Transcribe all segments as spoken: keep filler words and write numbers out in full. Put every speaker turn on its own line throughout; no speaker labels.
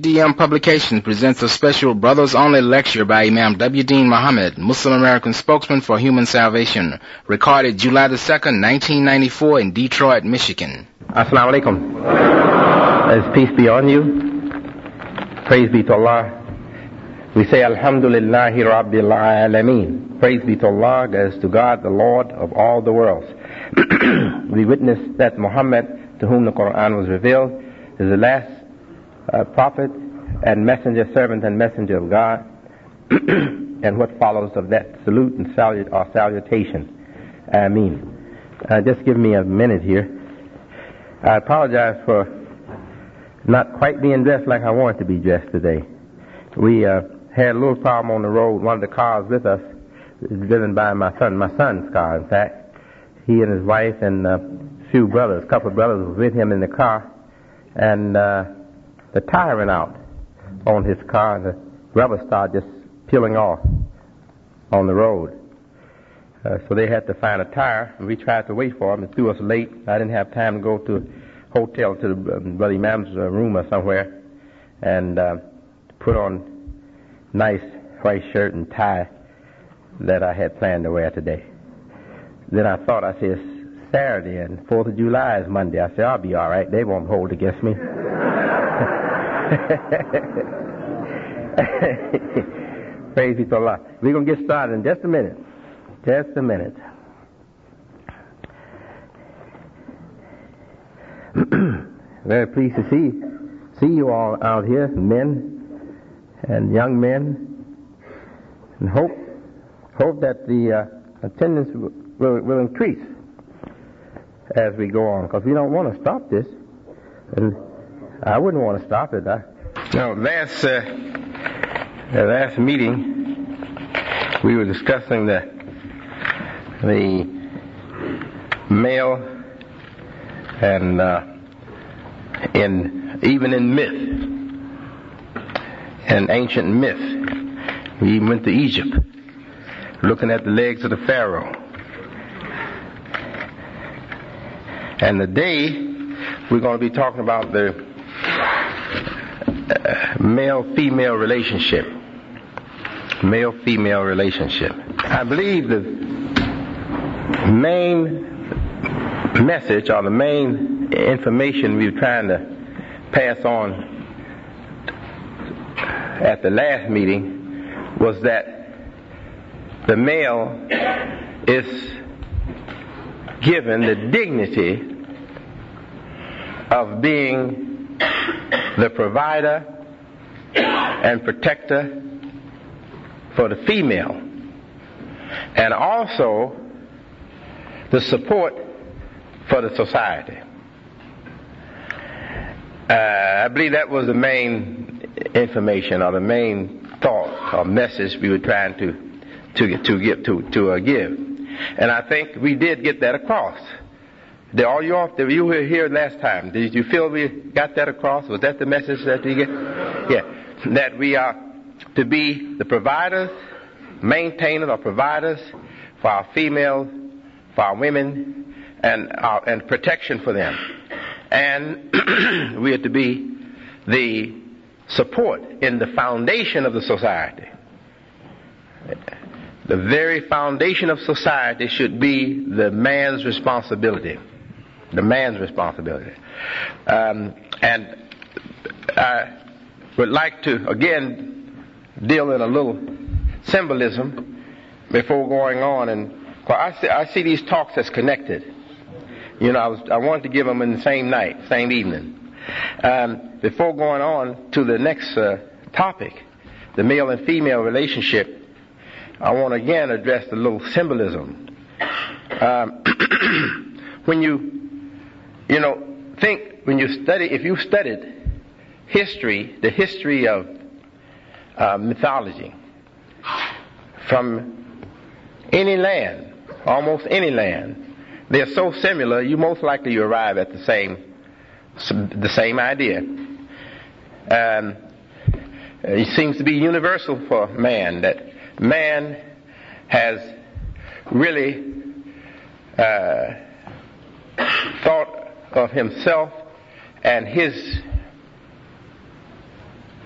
D M Publication presents a special Brothers Only lecture by Imam W. Dean Muhammad, Muslim American spokesman for human salvation, recorded July the second, nineteen ninety-four in Detroit, Michigan.
Assalamu alaikum. As peace be on you. Praise be to Allah. We say Alhamdulillahi Rabbil Alameen. Praise be to Allah, as to God, the Lord of all the worlds. We witness that Muhammad, to whom the Quran was revealed, is the last uh, prophet and messenger, servant and messenger of God, and what follows of that salute and salut or salutation. Ameen. Uh, just give me a minute here. I apologize for not quite being dressed like I wanted to be dressed today. We uh, had a little problem on the road. One of the cars with us is driven by my son, my son's car, in fact. He and his wife and a few brothers, a couple of brothers were with him in the car, and uh, the tire went out on his car, and the rubber started just peeling off on the road. Uh, so they had to find a tire, and we tried to wait for him. It threw us late. I didn't have time to go to a hotel, to the, uh, Brother Imam's uh, room or somewhere, and uh, put on nice white shirt and tie that I had planned to wear today. Then I thought, I said, it's Saturday and fourth of July is Monday. I said, I'll be all right. They won't hold against me. Praise be to Allah. We're going to get started in just a minute. Just a minute. Very pleased to see see you all out here, men and young men, and hope hope that the uh, attendance will, will, will increase as we go on, because we don't want to stop this, and I wouldn't want to stop it. I, now, last uh, the last meeting, we were discussing the the male and uh, in even in myth and ancient myth. We even went to Egypt, looking at the legs of the Pharaoh. And today we're going to be talking about the uh, male-female relationship. Male-female relationship. I believe the main message or the main information we were trying to pass on at the last meeting was that the male is given the dignity of being the provider and protector for the female, and also the support for the society. Uh, I believe that was the main information or the main thought or message we were trying to to to give to to uh, give, and I think we did get that across. Did all you all, you were here last time, did you feel we got that across? Was that the message that we get? Yeah, that we are to be the providers, maintainers or providers for our females, for our women, and our, and protection for them, and we are to be the support in the foundation of the society. The very foundation of society should be the man's responsibility. The man's responsibility. Um, and I would like to, again, deal in a little symbolism before going on. And I see, I see these talks as connected. You know, I, was, I wanted to give them in the same night, same evening. Um, before going on to the next uh, topic, the male and female relationship, I want to again address the little symbolism. Um, when you, you know, think, when you study, if you studied history, the history of uh, mythology, from any land, almost any land, they're so similar, you most likely you arrive at the same, the same idea. Um, it seems to be universal for man that man has really uh, thought of himself and his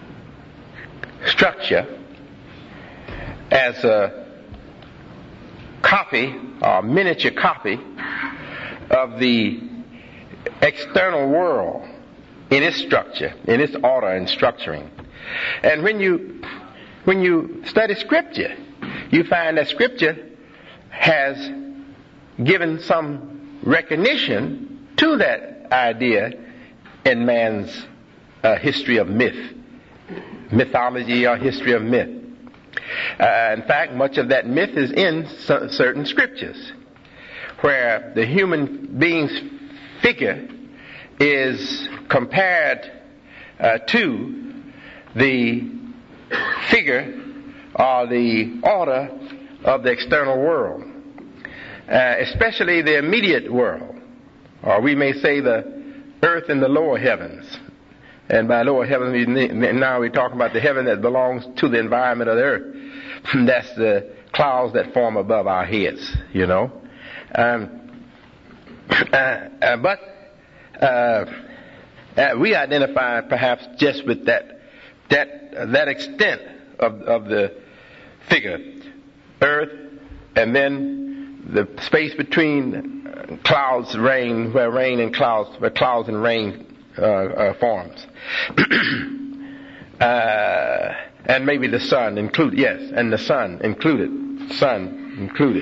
structure as a copy or miniature copy of the external world in its structure, in its order and structuring. And when you when you study Scripture, you find that Scripture has given some recognition to that idea in man's uh, history of myth, mythology or history of myth. Uh, in fact, much of that myth is in c- certain scriptures, where the human being's figure is compared uh, to the figure or the order of the external world, uh, especially the immediate world, or we may say the earth and the lower heavens. And by lower heaven, we, now we're talking about the heaven that belongs to the environment of the earth. That's the clouds that form above our heads, you know. Um, uh, uh, but uh, uh, we identify perhaps just with that that uh, that extent of of the figure, earth, and then the space between clouds, rain, where rain and clouds, where clouds and rain uh, uh, forms. uh, and maybe the sun included, yes, and the sun included, sun included.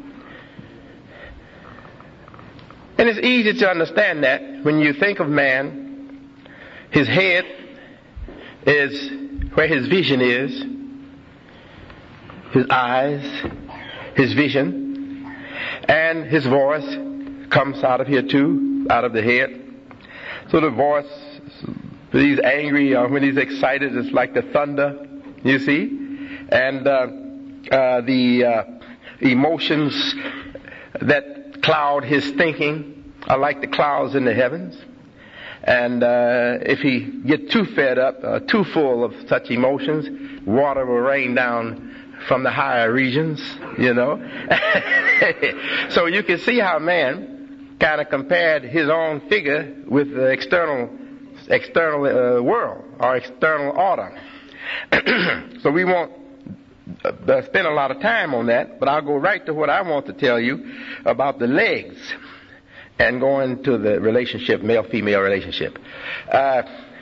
And it's easy to understand that when you think of man, his head is where his vision is, his eyes, his vision, and his voice comes out of here too, out of the head. So the voice, when he's angry or when he's excited, it's like the thunder, you see, and uh, uh, the uh, emotions that cloud his thinking are like the clouds in the heavens. And uh, if he get too fed up, uh, too full of such emotions, water will rain down from the higher regions, you know. So you can see how man kind of compared his own figure with the external external uh, world or external order. So we won't uh, spend a lot of time on that, but I'll go right to what I want to tell you about the legs and go into the relationship, male-female relationship. Uh,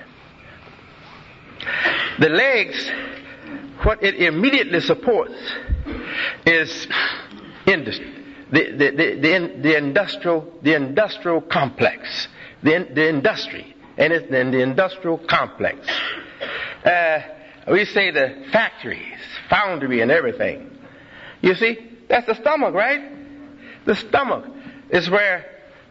the legs, what it immediately supports is industry, the, the, the, the, the industrial, the industrial complex, the, the industry, and it's in the industrial complex. Uh, we say the factories, foundry and everything. You see, that's the stomach, right? The stomach is where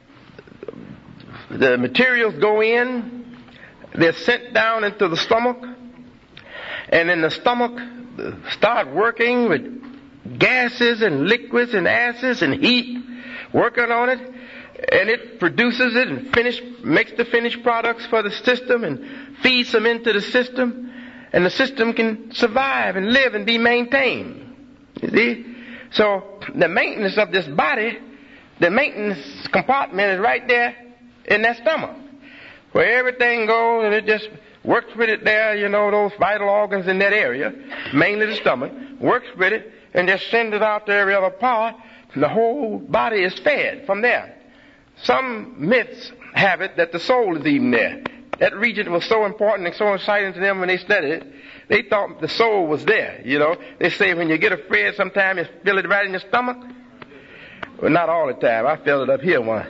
the materials go in, they're sent down into the stomach, and then the stomach start working with gases and liquids and acids and heat, working on it, and it produces it and finish, makes the finished products for the system and feeds them into the system, and the system can survive and live and be maintained. You see? So the maintenance of this body, the maintenance compartment is right there in that stomach, where everything goes and it just works with it there, you know, those vital organs in that area, mainly the stomach, works with it and just sends it out to every other part, and the whole body is fed from there. Some myths have it that the soul is even there. That region was so important and so exciting to them when they studied it, they thought the soul was there, you know. They say when you get afraid, sometimes you feel it right in your stomach. Well, not all the time. I felt it up here once.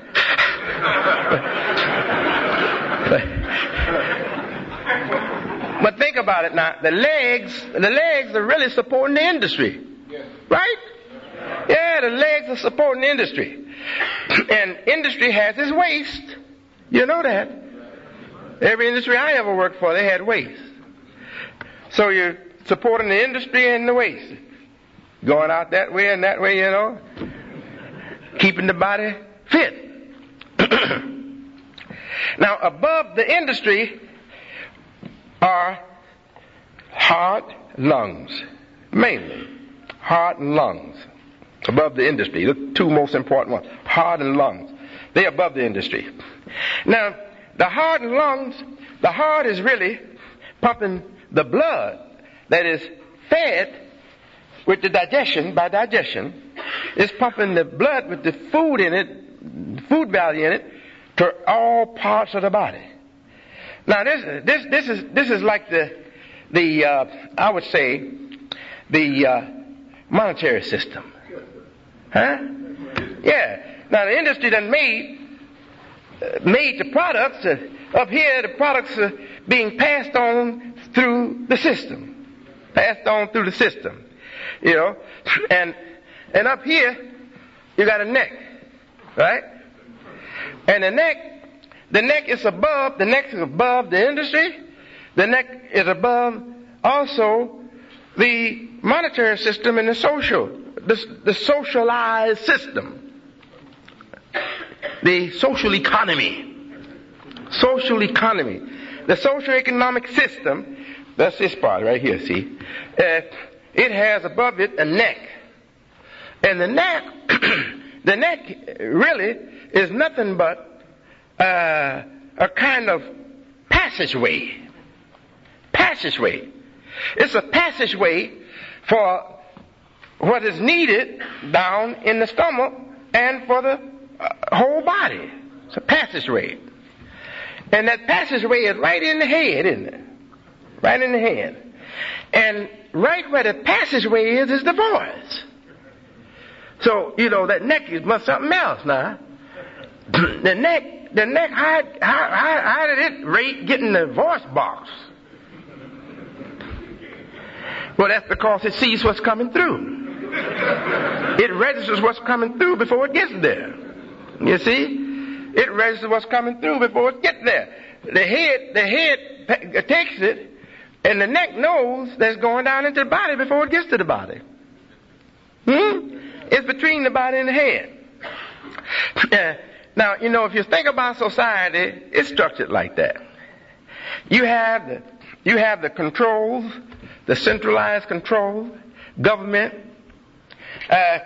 But think about it now. The legs, the legs are really supporting the industry, right? Yeah, the legs are supporting the industry, and industry has its waste. You know that. Every industry I ever worked for, they had waste. So you're supporting the industry and the waste, going out that way and that way, you know, keeping the body fit. Now, above the industry are heart, lungs, mainly heart and lungs. Above the industry, the two most important ones, heart and lungs. They're above the industry. Now, the heart and lungs, the heart is really pumping the blood that is fed with the digestion, by digestion, is pumping the blood with the food in it, food value in it, to all parts of the body. Now this, this, this is, this is like the, the, uh, I would say, the, uh, monetary system. Huh? Yeah. Now the industry done made, uh, made the products, uh, up here the products are being passed on through the system. Passed on through the system. You know, and, and up here, you got a neck, right? And the neck, the neck is above, the neck is above the industry. The neck is above also the monetary system and the social, the, the socialized system. The social economy. Social economy. The social economic system, that's this part right here, see? Uh, it has above it a neck. And the neck, the neck really is nothing but uh, a kind of passageway. Passageway. It's a passageway for what is needed down in the stomach and for the uh, whole body. It's a passageway. And that passageway is right in the head, isn't it? Right in the head. And right where the passageway is, is the voice. So, you know, that neck is must something else now. The neck, the neck, how, how, how, how did it rate getting the voice box? Well, that's because it sees what's coming through. It registers what's coming through before it gets there. You see? It registers what's coming through before it gets there. The head, the head takes it, and the neck knows that's going down into the body before it gets to the body. Hmm? It's between the body and the head. Uh, now, you know, if you think about society, it's structured like that. You have the, you have the controls, the centralized control, government, uh,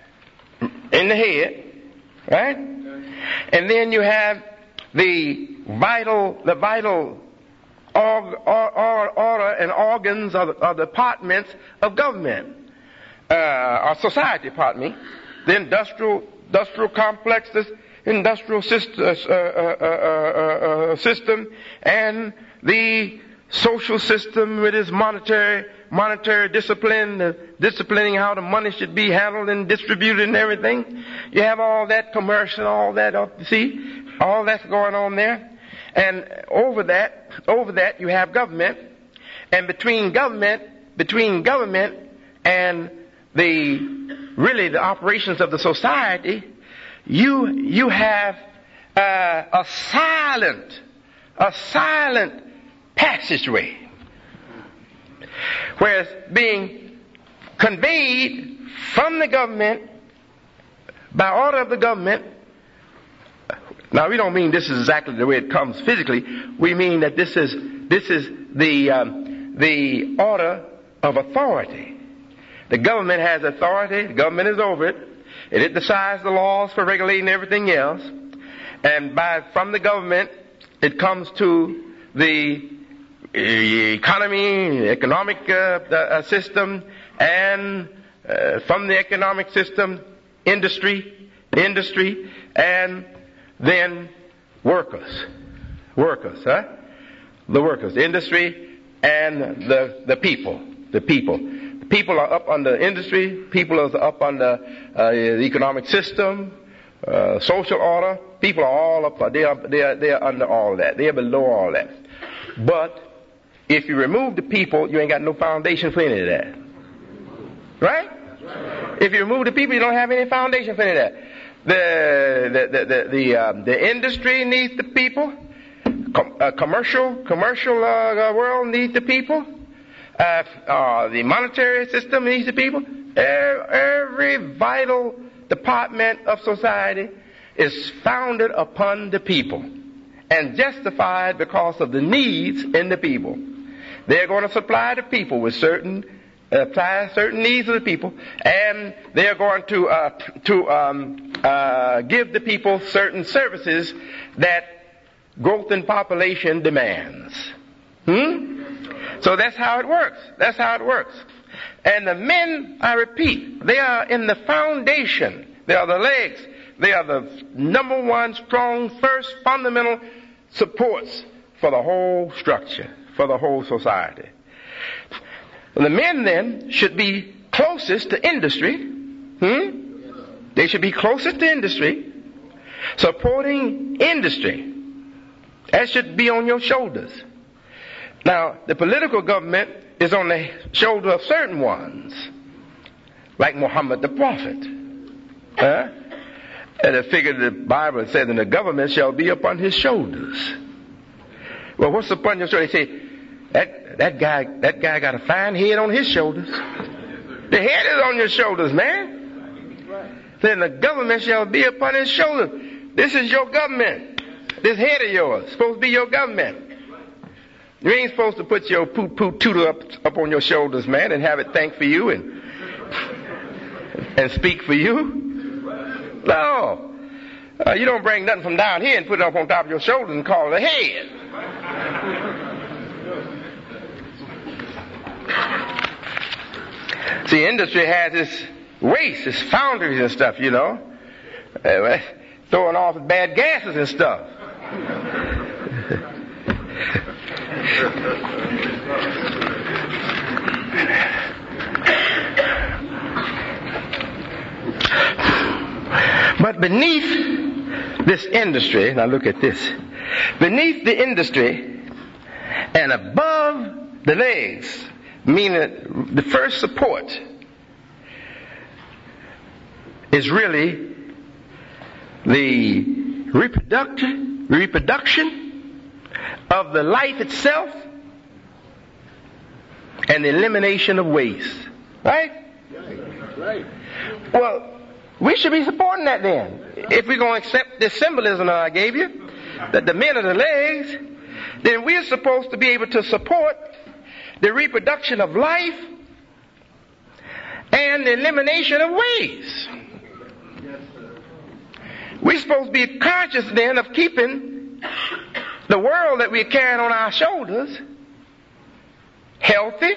in the head, right? And then you have the vital, the vital org, or, or, order and organs or, or departments of government, uh, or society, pardon me. The industrial, industrial complexes, industrial system, uh, uh, uh, uh, uh, system, and the social system with its monetary, monetary discipline, uh, disciplining how the money should be handled and distributed and everything. You have all that commercial, all that, uh, see, all that's going on there. And over that, over that you have government, and between government, between government and the, really the operations of the society, you, you have, uh, a silent, a silent passageway, whereas being conveyed from the government by order of the government. Now, we don't mean this is exactly the way it comes physically. We mean that this is this is the um, the order of authority. The government has authority. The government is over it, and it decides the laws for regulating everything else. And by from the government, it comes to the economy, economic uh, uh, system, and uh, from the economic system, industry, industry, and then workers, workers, huh? The workers, industry, and the the people, the people. The people are up under industry. People are up under uh, the economic system, uh, social order. People are all up. They are they are they are under all that. They are below all that. But if you remove the people, you ain't got no foundation for any of that. Right? If you remove the people, you don't have any foundation for any of that. The the the the the, um, the industry needs the people. Com- uh, commercial commercial uh, world needs the people. Uh, uh, the monetary system needs the people. Every vital department of society is founded upon the people and justified because of the needs in the people. They're going to supply the people with certain apply certain needs of the people, and they're going to uh, to um, uh, give the people certain services that growth in population demands. Hmm? So that's how it works. That's how it works. And the men, I repeat, they are in the foundation. They are the legs. They are the number one strong, first fundamental supports for the whole structure, for the whole society. The men then should be closest to industry. Hmm? They should be closest to industry, supporting industry. That should be on your shoulders. Now, the political government is on the shoulder of certain ones, like Muhammad the Prophet. Huh? And I figured the Bible says, and the government shall be upon his shoulders. Well, what's upon your shoulders? They say, that, that guy, that guy got a fine head on his shoulders. The head is on your shoulders, man. Then the government shall be upon his shoulders. This is your government. This head of yours is supposed to be your government. You ain't supposed to put your poo-poo tutor up, up on your shoulders, man, and have it think for you and, and speak for you. No. Uh, you don't bring nothing from down here and put it up on top of your shoulders and call it a head. See, industry has its waste, its foundries and stuff, you know. Uh, throwing off bad gases and stuff. But beneath this industry, now look at this, beneath the industry and above the legs, meaning the first support, is really the reproduction, reproduction of the life itself and the elimination of waste. Right?
Right.
Well, we should be supporting that then. If we're going to accept this symbolism that I gave you, that the men are the legs, then we're supposed to be able to support the reproduction of life and the elimination of waste. We're supposed to be conscious then of keeping the world that we're carrying on our shoulders healthy,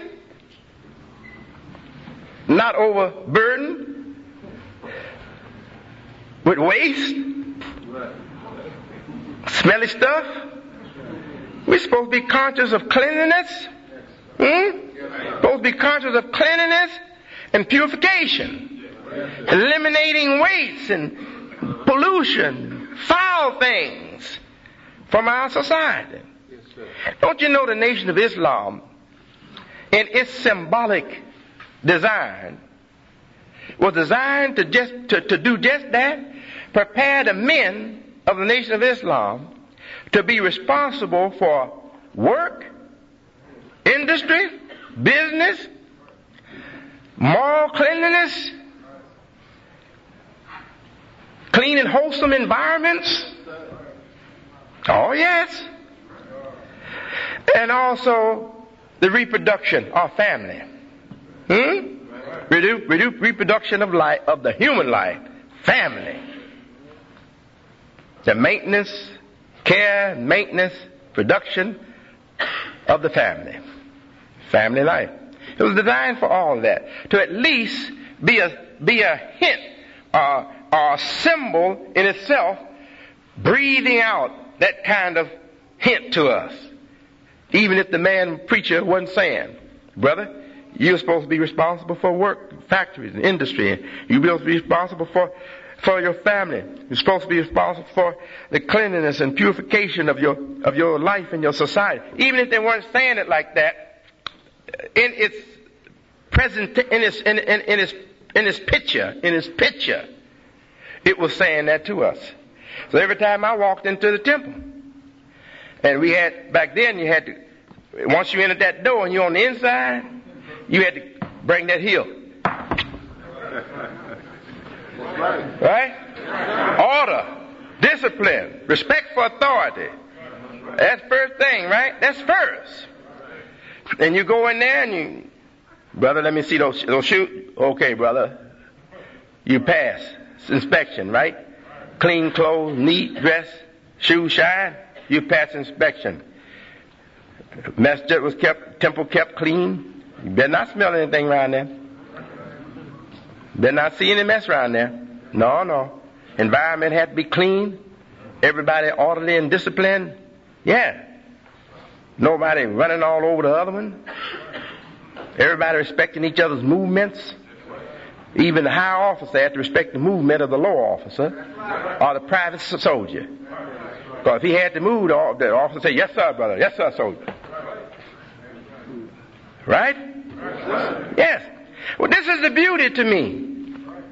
not overburdened with waste, smelly stuff. We're supposed to be conscious of cleanliness. Hmm? Supposed to be conscious of cleanliness and purification, eliminating waste and pollution, foul things from our society. Don't you know the Nation of Islam, in its symbolic design, was designed to just to, to do just that, prepare the men of the Nation of Islam to be responsible for work, industry, business, moral cleanliness, clean and wholesome environments. Oh yes. And also the reproduction of family. Hmm? Redu- redu- reproduction of life, of the human life. Family. The maintenance, care, maintenance, production of the family. Family life. It was designed for all of that. To at least be a, be a hint or, or a symbol in itself, breathing out that kind of hint to us. Even if the man preacher wasn't saying, brother, you're supposed to be responsible for work, factories, and industry. You're supposed to be responsible for, for your family. You're supposed to be responsible for the cleanliness and purification of your, of your life and your society. Even if they weren't saying it like that, in its present, in its, in, in, in its, in its picture, in its picture, it was saying that to us. So every time I walked into the temple, and we had, back then you had to, once you entered that door and you're on the inside, you had to bring that heel. Right? Order, discipline, respect for authority. That's first thing, right? That's first. And you go in there and you, brother, let me see those, those shoes. Okay, brother. You pass. It's inspection, right? Clean clothes, neat dress, shoes shine. You pass inspection. Masjid was kept, temple kept clean. You better not smell anything around there. Better not see any mess around there. No, no. Environment had to be clean. Everybody orderly and disciplined. Yeah. Nobody running all over the other one. Everybody respecting each other's movements. Even the high officer had to respect the movement of the low officer or the private soldier. Because if he had to move, the officer said, yes, sir, brother. Yes, sir, soldier. Right? Yes. Well, this is the beauty to me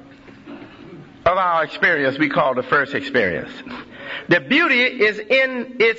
of our experience we call the first experience. The beauty is in its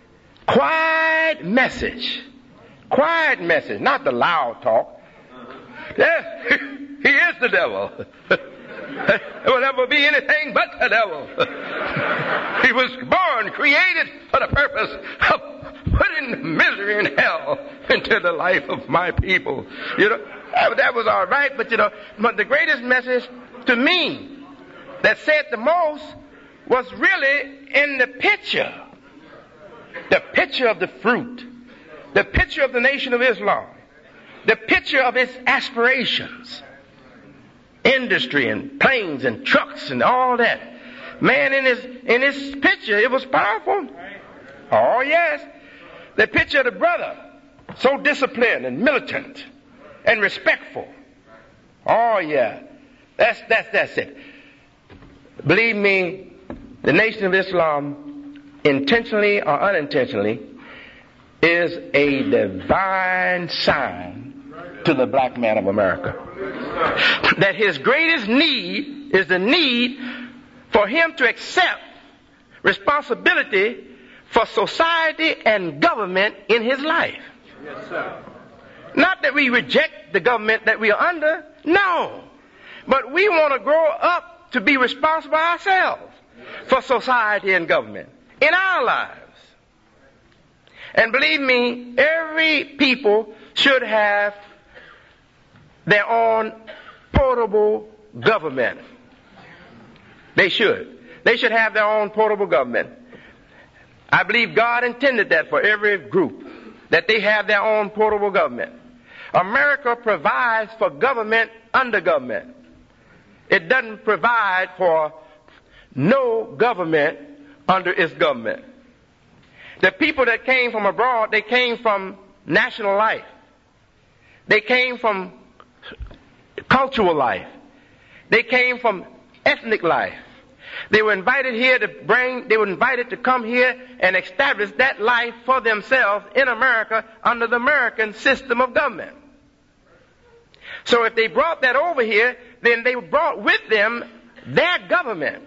quiet message. Quiet message, not the loud talk. Yes, he is the devil. There will never be anything but the devil. He was born, created for the purpose of putting misery and hell into the life of my people. You know, that was all right, but you know, but the greatest message to me that said the most was really in the picture. The picture of the fruit. The picture of the Nation of Islam. The picture of its aspirations. Industry and planes and trucks and all that. Man, in his, in his picture, it was powerful. Oh, yes. The picture of the brother, so disciplined and militant and respectful. Oh, yeah. That's, that's, that's it. Believe me, the Nation of Islam, intentionally or unintentionally, is a divine sign to the black man of America. That his greatest need is the need for him to accept responsibility for society and government in his life.
Yes, sir.
Not that we reject the government that we are under, no. But we want to grow up to be responsible ourselves for society and government in our lives. And believe me, every people should have their own portable government. They should. They should have their own portable government. I believe God intended that for every group, that they have their own portable government. America provides for government under government. It doesn't provide for no government under its government. The people that came from abroad, they came from national life. They came from cultural life. They came from ethnic life. They were invited here to bring, they were invited to come here and establish that life for themselves in America under the American system of government. So if they brought that over here, then they brought with them their government.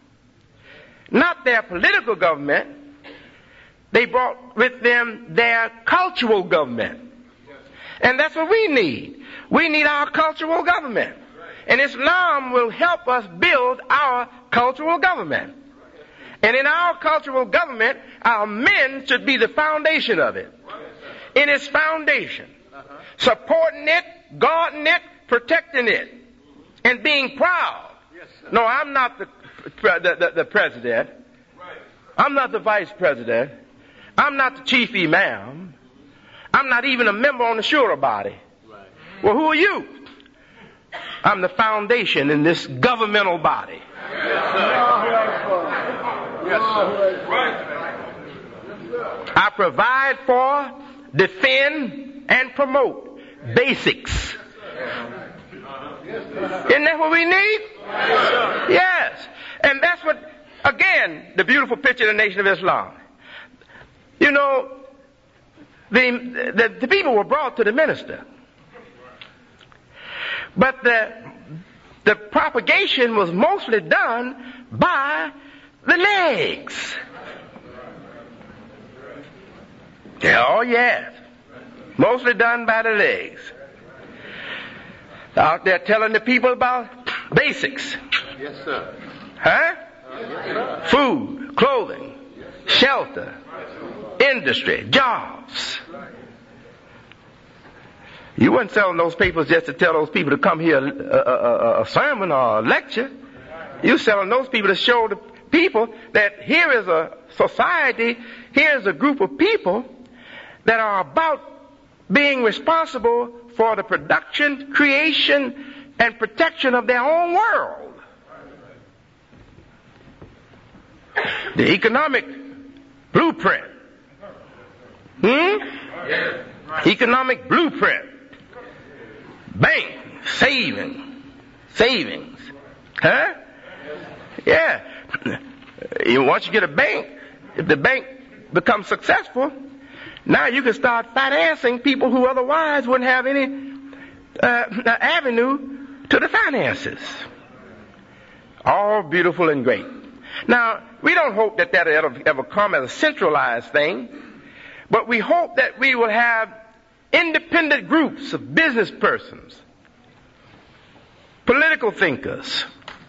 Not their political government. They brought with them their cultural government. And that's what we need. We need our cultural government. And Islam will help us build our cultural government. And in our cultural government, our men should be the foundation of it. In its foundation. Supporting it, guarding it, protecting it. And being proud. No, I'm not the, the, the, the president. I'm not the vice president. I'm not the chief imam. I'm not even a member on the shura body. Well, who are you? I'm the foundation in this governmental body.
Yes, sir. Yes, sir.
I provide for, defend, and promote basics. Isn't that what we need? Yes. And that's what, again, the beautiful picture of the Nation of Islam. You know, the, the, the people were brought to the minister. But the, the propagation was mostly done by the legs. Yeah, oh, yes. Mostly done by the legs. Out there telling the people about basics.
Yes, sir.
Huh?
Yes, sir.
Food, clothing, shelter, industry, jobs. You weren't selling those papers just to tell those people to come hear a, a, a, a sermon or a lecture. You selling those people to show the people that here is a society, here is a group of people that are about being responsible for the production, creation, and protection of their own world. The economic blueprint. Hmm? Economic blueprint. Bank, saving, savings. Huh? Yeah. Once you get a bank, if the bank becomes successful, now you can start financing people who otherwise wouldn't have any uh, avenue to the finances. All beautiful and great. Now, we don't hope that that will ever, ever come as a centralized thing, but we hope that we will have independent groups of business persons, political thinkers,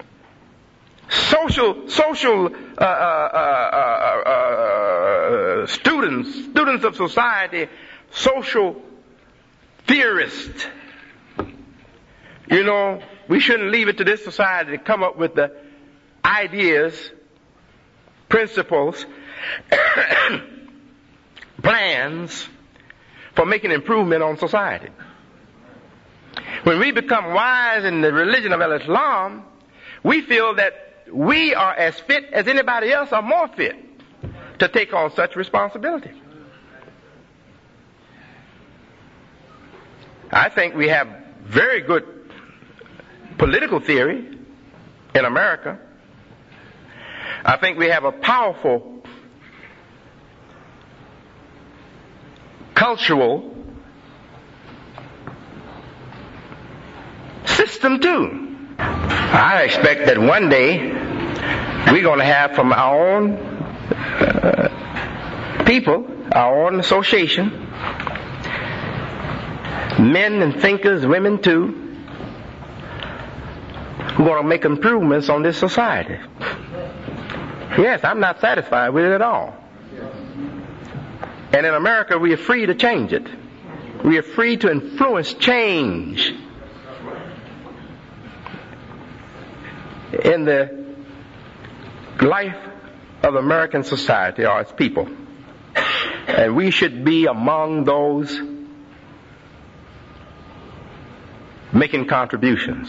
social social uh, uh, uh, uh, uh, students, students of society, social theorists. You know, we shouldn't leave it to this society to come up with the ideas, principles, plans for making improvement on society. When we become wise in the religion of Islam, we feel that we are as fit as anybody else or more fit to take on such responsibility. I think we have very good political theory in America. I think we have a powerful cultural system too. I expect that one day we're going to have from our own uh, people, our own association, men and thinkers, women too, who are going to make improvements on this society. Yes, I'm not satisfied with it at all. And in America, we are free to change it. We are free to influence change in the life of American society or its people. And we should be among those making contributions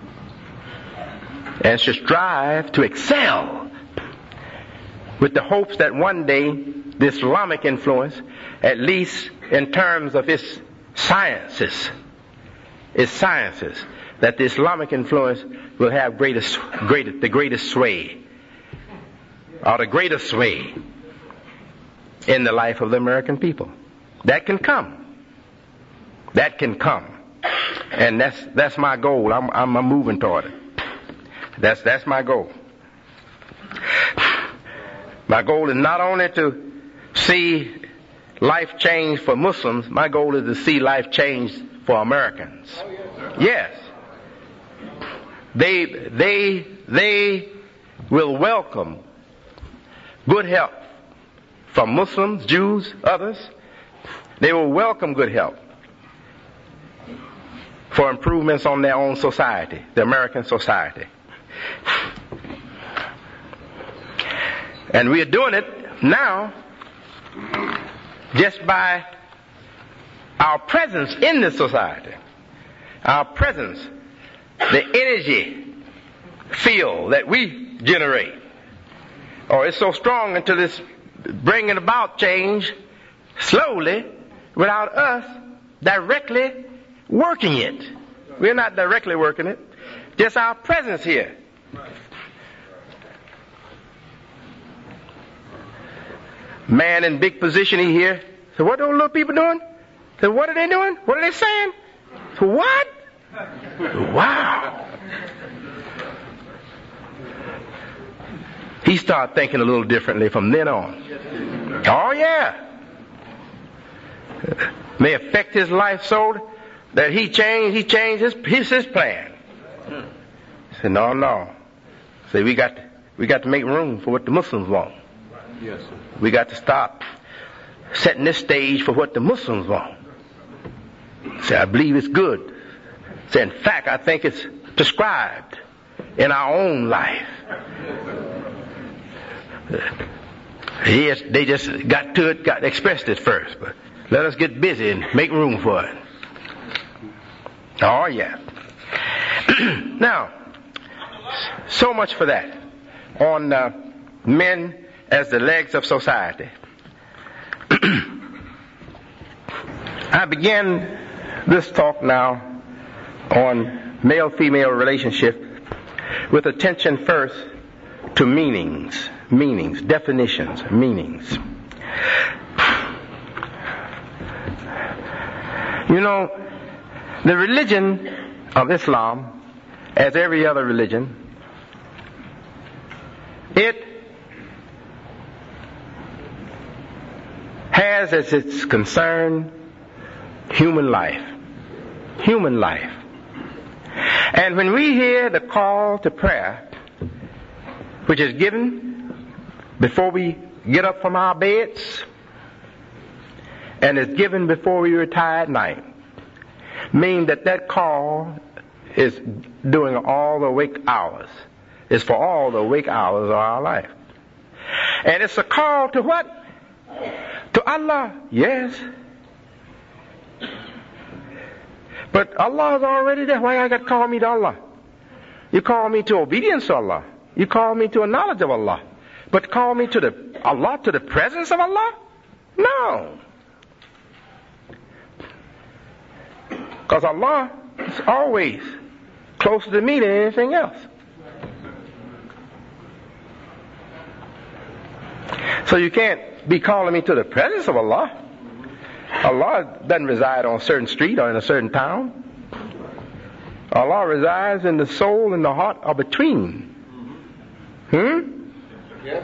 and should strive to excel with the hopes that one day the Islamic influence, at least in terms of its sciences, its sciences, that the Islamic influence will have greatest, greatest, the greatest sway, or the greatest sway in the life of the American people. That can come. That can come. And that's that's my goal. I'm I'm, I'm moving toward it. That's that's my goal. My goal is not only to see life change for Muslims, my goal is to see life change for Americans. Yes. They they they will welcome good help from Muslims, Jews, others. They will welcome good help for improvements on their own society, the American society. And we are doing it now just by our presence in the society. Our presence, the energy field that we generate. Or it's so strong until it's bringing about change slowly without us directly working it. We're not directly working it. Just our presence here. Man in big position he here. So what are those little people doing? So what are they doing? What are they saying? So what? Wow. He started thinking a little differently from then on. Oh yeah. May affect his life so that he changed, he changed his, his, his plan. I said, no, no. Say, we got, to, we got to make room for what the Muslims want.
Yes, sir.
We got to stop setting this stage for what the Muslims want. Say, I believe it's good. Say, in fact, I think it's prescribed in our own life. Yes, they just got to it, got expressed it first, but Let us get busy and make room for it. Oh, yeah. Now, so much for that. On uh, men as the legs of society. I begin this talk now on male-female relationship with attention first to meanings, meanings, definitions, meanings. You know, the religion of Islam, as every other religion, it has as its concern human life. Human life. And when we hear the call to prayer, which is given before we get up from our beds, and is given before we retire at night, mean that that call is during all the awake hours. It's for all the awake hours of our life. And it's a call to what? To Allah, yes. But Allah is already there. Why I got to call me to Allah? You call me to obedience to Allah. You call me to a knowledge of Allah. But call me to the Allah, to the presence of Allah? No. Because Allah is always closer to me than anything else. So you can't be calling me to the presence of Allah. Allah doesn't reside on a certain street or in a certain town. Allah resides in the soul and the heart or between. Hmm?
Yes.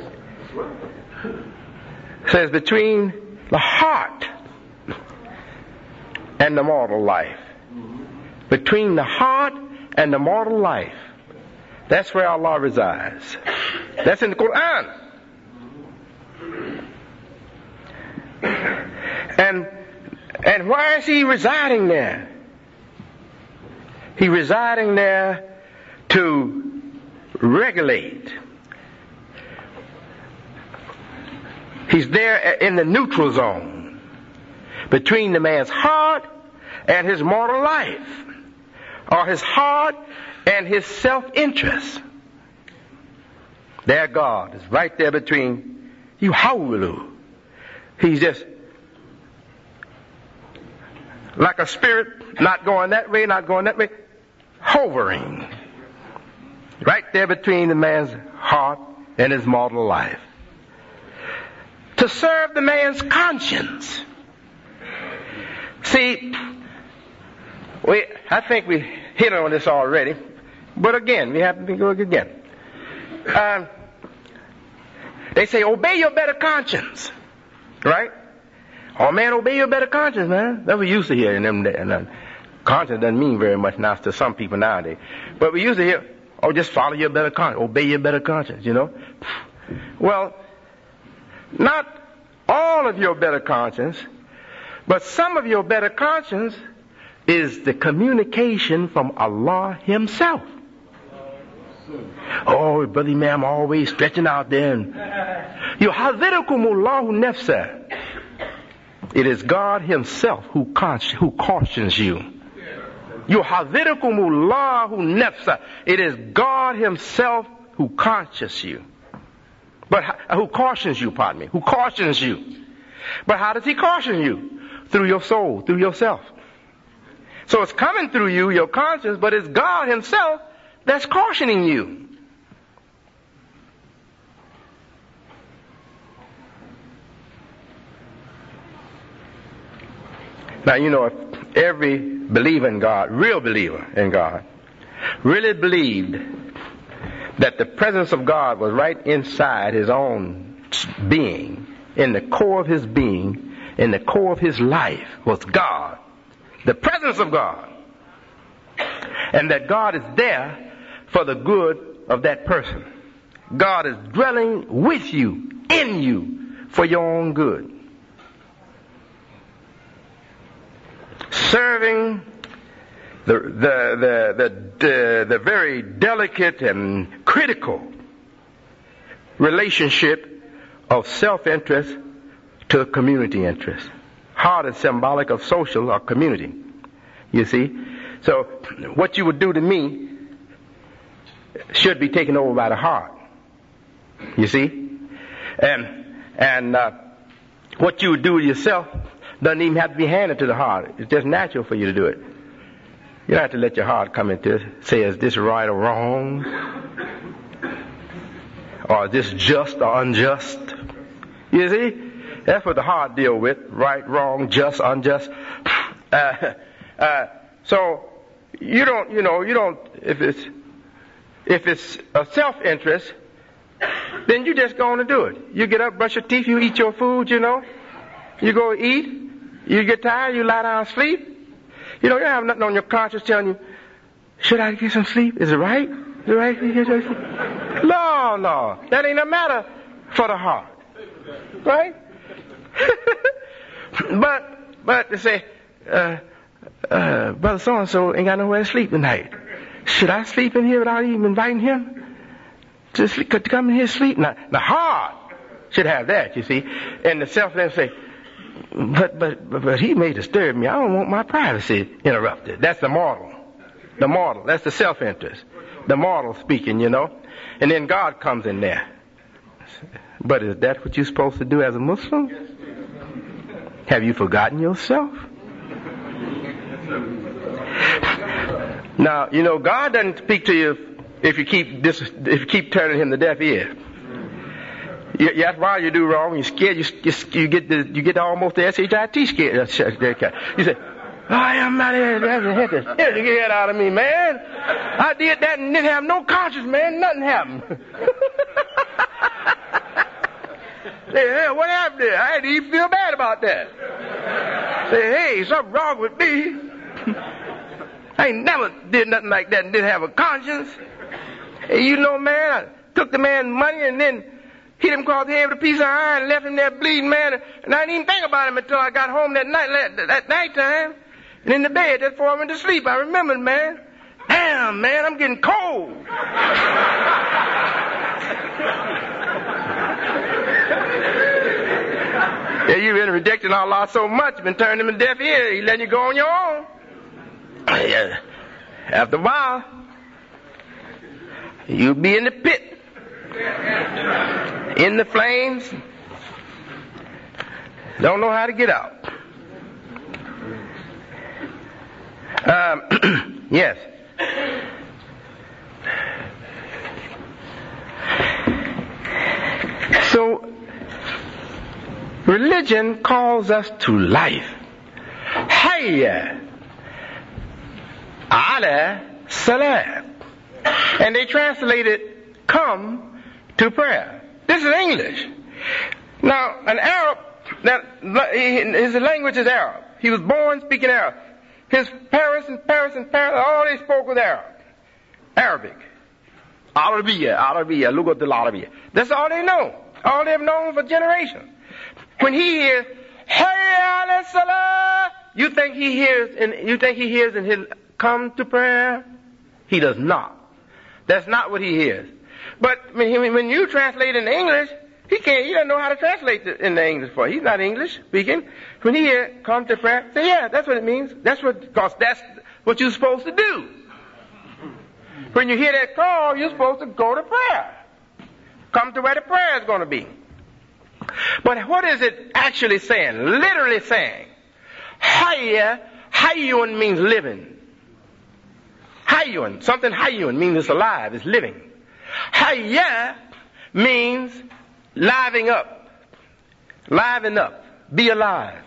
It says between the heart and the mortal life. Between the heart and the mortal life. That's where Allah resides. That's in the Quran. And and why is he residing there? He residing there to regulate. He's there in the neutral zone between the man's heart and his mortal life, or his heart and his self-interest. There God is right there between you. Hawlu. He's just like a spirit, not going that way, not going that way, hovering right there between the man's heart and his mortal life. To serve the man's conscience. See, we, I think we hit on this already, but again, we have to go again. Um, they say, obey your better conscience, right? Oh man, obey your better conscience, man. That's what we used to hear in them days. And, uh, conscience doesn't mean very much now to some people nowadays, but we used to hear, oh, just follow your better conscience, obey your better conscience, you know. Well, not all of your better conscience, but some of your better conscience is the communication from Allah Himself. Oh, brother Imam, always stretching out there. And yuhadhirukumullahu nafsa. It is God Himself who who cautions you. Yuhadhirukumullahu nafsa. It is God Himself who cautions you. But who cautions you, pardon me, who cautions you. But how does He caution you? Through your soul, through yourself. So it's coming through you, your conscience, but it's God Himself that's cautioning you. Now, you know, if every believer in God, real believer in God, really believed that the presence of God was right inside his own being, in the core of his being, in the core of his life was God, the presence of God, and that God is there for the good of that person. God is dwelling with you, in you, for your own good. Serving the the the the, the, the very delicate and critical relationship of self-interest to community interest. Heart is symbolic of social or community. You see? So what you would do to me should be taken over by the heart. You see? And, and, uh, what you would do to yourself doesn't even have to be handed to the heart. It's just natural for you to do it. You don't have to let your heart come into it, say, is this right or wrong? Or is this just or unjust? You see? That's what the heart deal with. Right, wrong, just, unjust. Uh, uh, so, you don't, you know, you don't, if it's, if it's a self-interest, then you just go on and do it. You get up, brush your teeth, you eat your food, you know. You go eat, you get tired, you lie down and sleep. You know, you don't have nothing on your conscience telling you, should I get some sleep? Is it right? Is it right for you to get some sleep? No, no. That ain't a matter for the heart. Right? but, but to say, uh, uh, brother so-and-so ain't got nowhere to sleep tonight. Should I sleep in here without even inviting him to, sleep, to come in here and sleep? Now, the heart should have that, you see. And the self then say, but, but, but, but he may disturb me. I don't want my privacy interrupted. That's the mortal. The mortal. That's the self-interest. The mortal speaking, you know. And then God comes in there. But is that what you're supposed to do as a Muslim? Have you forgotten yourself? Now, you know, God doesn't speak to you if you keep this, if you keep turning him the deaf ear. You, that's why you do wrong. You're scared. You, you, you get the, you get almost the S H I T scared. You say, I am not here. Get the head out of me, man. I did that and didn't have no conscience, man. Nothing happened. Say, hey, what happened there? I didn't even feel bad about that. Say, hey, something wrong with me. I ain't never did nothing like that and didn't have a conscience. And you know, man, I took the man's money and then hit him across the head with a piece of iron and left him there bleeding, man. And I didn't even think about him until I got home that night, that night time. And in the bed, just before I went to sleep, I remembered, man. Damn, man, I'm getting cold. Yeah, you've been rejecting Allah so much, been turning him a deaf ear, he letting you go on your own. Yeah. After a while, you'll be in the pit, in the flames, don't know how to get out. Um, yes. So, religion calls us to life. Hayya ala salat. And they translated come to prayer. This is English. Now, an Arab, that his language is Arab. He was born speaking Arab. His parents and parents and parents, all they spoke was Arab. Arabic. Arabiya, Arabiya, Lugat al-Arabiya. That's all they know. All they've known for generations. When he hears, Hayya ala salah, you think he hears, and you think he hears in his come to prayer? He does not. That's not what he hears. But when, he, when you translate into English, he can't, he doesn't know how to translate it into English for. He's not English speaking. When he hears come to prayer, say, yeah, that's what it means. That's what, because that's what you're supposed to do. When you hear that call, you're supposed to go to prayer. Come to where the prayer is going to be. But what is it actually saying? Literally saying, Hayya, Hayyun means living. Hayyun, something Hayyun means it's alive, it's living. Hayya means living up. Liven up. Be alive.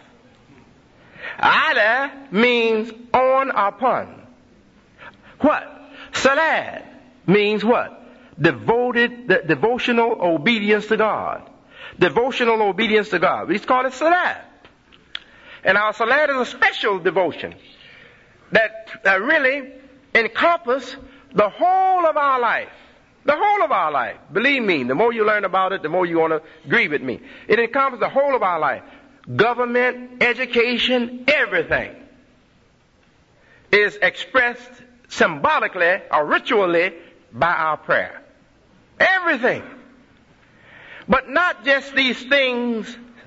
Ala means on or upon. What? Salat means what? Devoted, the, devotional obedience to God. Devotional obedience to God. We just call it salat. And our salat is a special devotion that uh, really encompasses the whole of our life. The whole of our life. Believe me, the more you learn about it, the more you want to agree with me. It encompasses the whole of our life. Government, education, everything is expressed symbolically or ritually by our prayer. Everything. But not just these things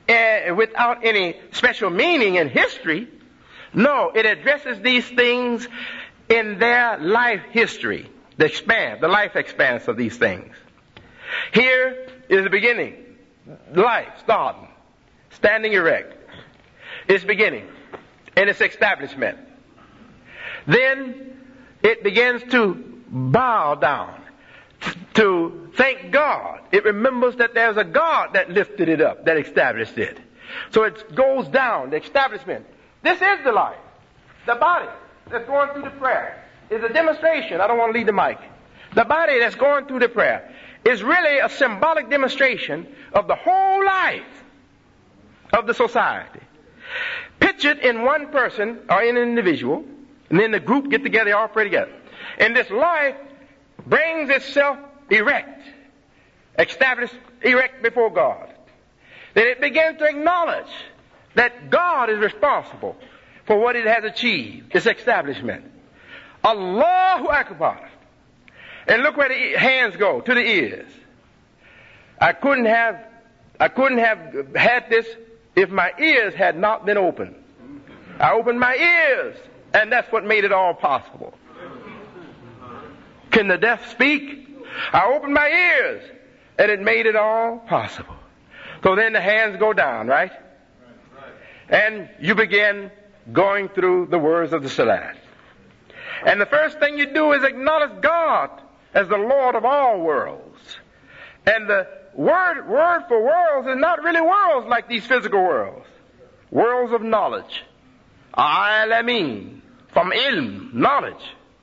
uh, without any special meaning in history. No, it addresses these things in their life history, the expanse, the life expanse of these things. Here is the beginning, life starting, standing erect. Its beginning and its establishment. Then it begins to bow down, to thank God. It remembers that there's a God that lifted it up, that established it. So it goes down, the establishment. This is the life. The body that's going through the prayer is a demonstration. I don't want to leave the mic. The body that's going through the prayer is really a symbolic demonstration of the whole life of the society. Pictured in one person or in an individual, and then the group get together, they all pray together. And this life brings itself erect, established erect before God. Then it begins to acknowledge that God is responsible for what it has achieved, its establishment. Allahu Akbar. And look where the hands go, to the ears. I couldn't have, I couldn't have had this if my ears had not been open. I opened my ears, and that's what made it all possible. Can the deaf speak? I opened my ears, and it made it all possible. So then the hands go down, right? And you begin going through the words of the Salat. And the first thing you do is acknowledge God as the Lord of all worlds. And the word, word for worlds is not really worlds like these physical worlds. Worlds of knowledge. Alameen. From ilm, knowledge.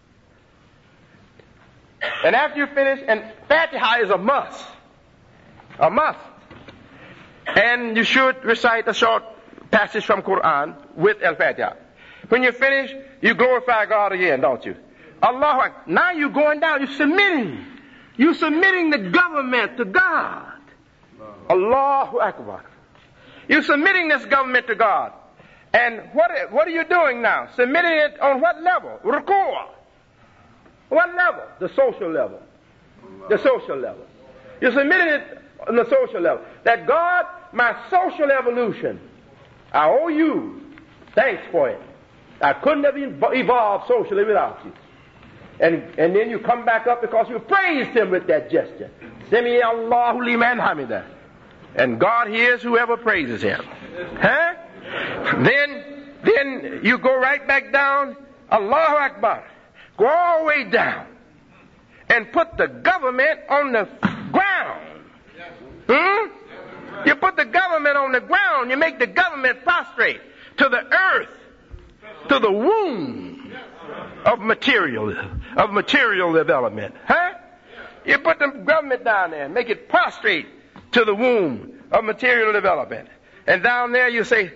And after you finish, and Fatiha is a must. A must. And you should recite a short passage from Quran with Al-Fatiha. When you finish, you glorify God again, don't you? Allah, now you're going down, you're submitting. You're submitting the government to God. Allahu Akbar. You're submitting this government to God. And what, what are you doing now? Submitting it on what level? Ruku'ah. What level? The social level. The social level. You're submitting it on the social level. That God, my social evolution, I owe you thanks for it. I couldn't have evolved socially without you. And, and then you come back up because you praised him with that gesture. Sami Allahu liman hamida. And God hears whoever praises him. Huh? Then, then you go right back down, Allahu Akbar. Go all the way down. And put the government on the ground. Hmm? You put the government on the ground. You make the government prostrate to the earth, to the womb of material, of material development. Huh? You put the government down there and make it prostrate to the womb of material development. And down there you say,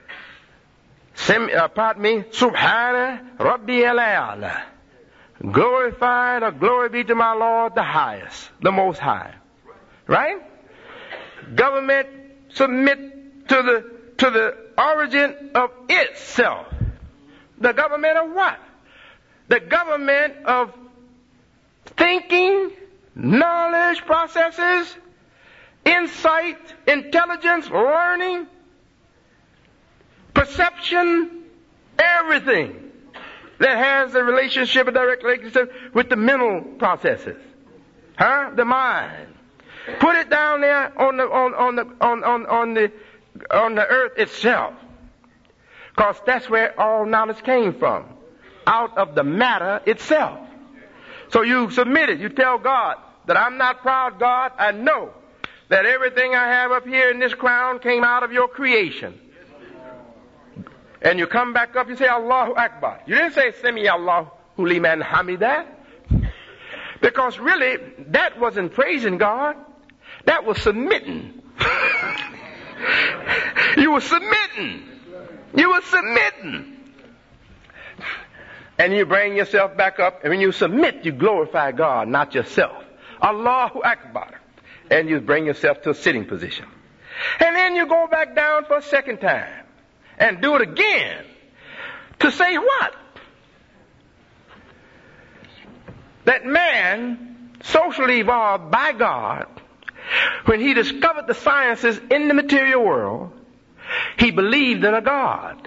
uh, pardon me, Subhana Rabbi al-A'la. Glorified or glory be to my Lord the highest, the most high. Right? Government submit to the to the origin of itself. The government of what? The government of thinking, knowledge processes, insight, intelligence, learning, perception, everything that has a relationship, a direct relationship with the mental processes. Huh? The mind. Put it down there on the on, on the on, on, on the on the earth itself. Because that's where all knowledge came from. Out of the matter itself. So you submit it. You tell God that I'm not proud, God. I know that everything I have up here in this crown came out of your creation. And you come back up, you say Allahu Akbar. You didn't say Sami Allahu liman hamidah. Because really, that wasn't praising God. That was submitting. You were submitting. You were submitting. And you bring yourself back up. And when you submit, you glorify God, not yourself. Allahu Akbar. And you bring yourself to a sitting position. And then you go back down for a second time. And do it again. To say what? That man, socially evolved by God, when he discovered the sciences in the material world, he believed in a God.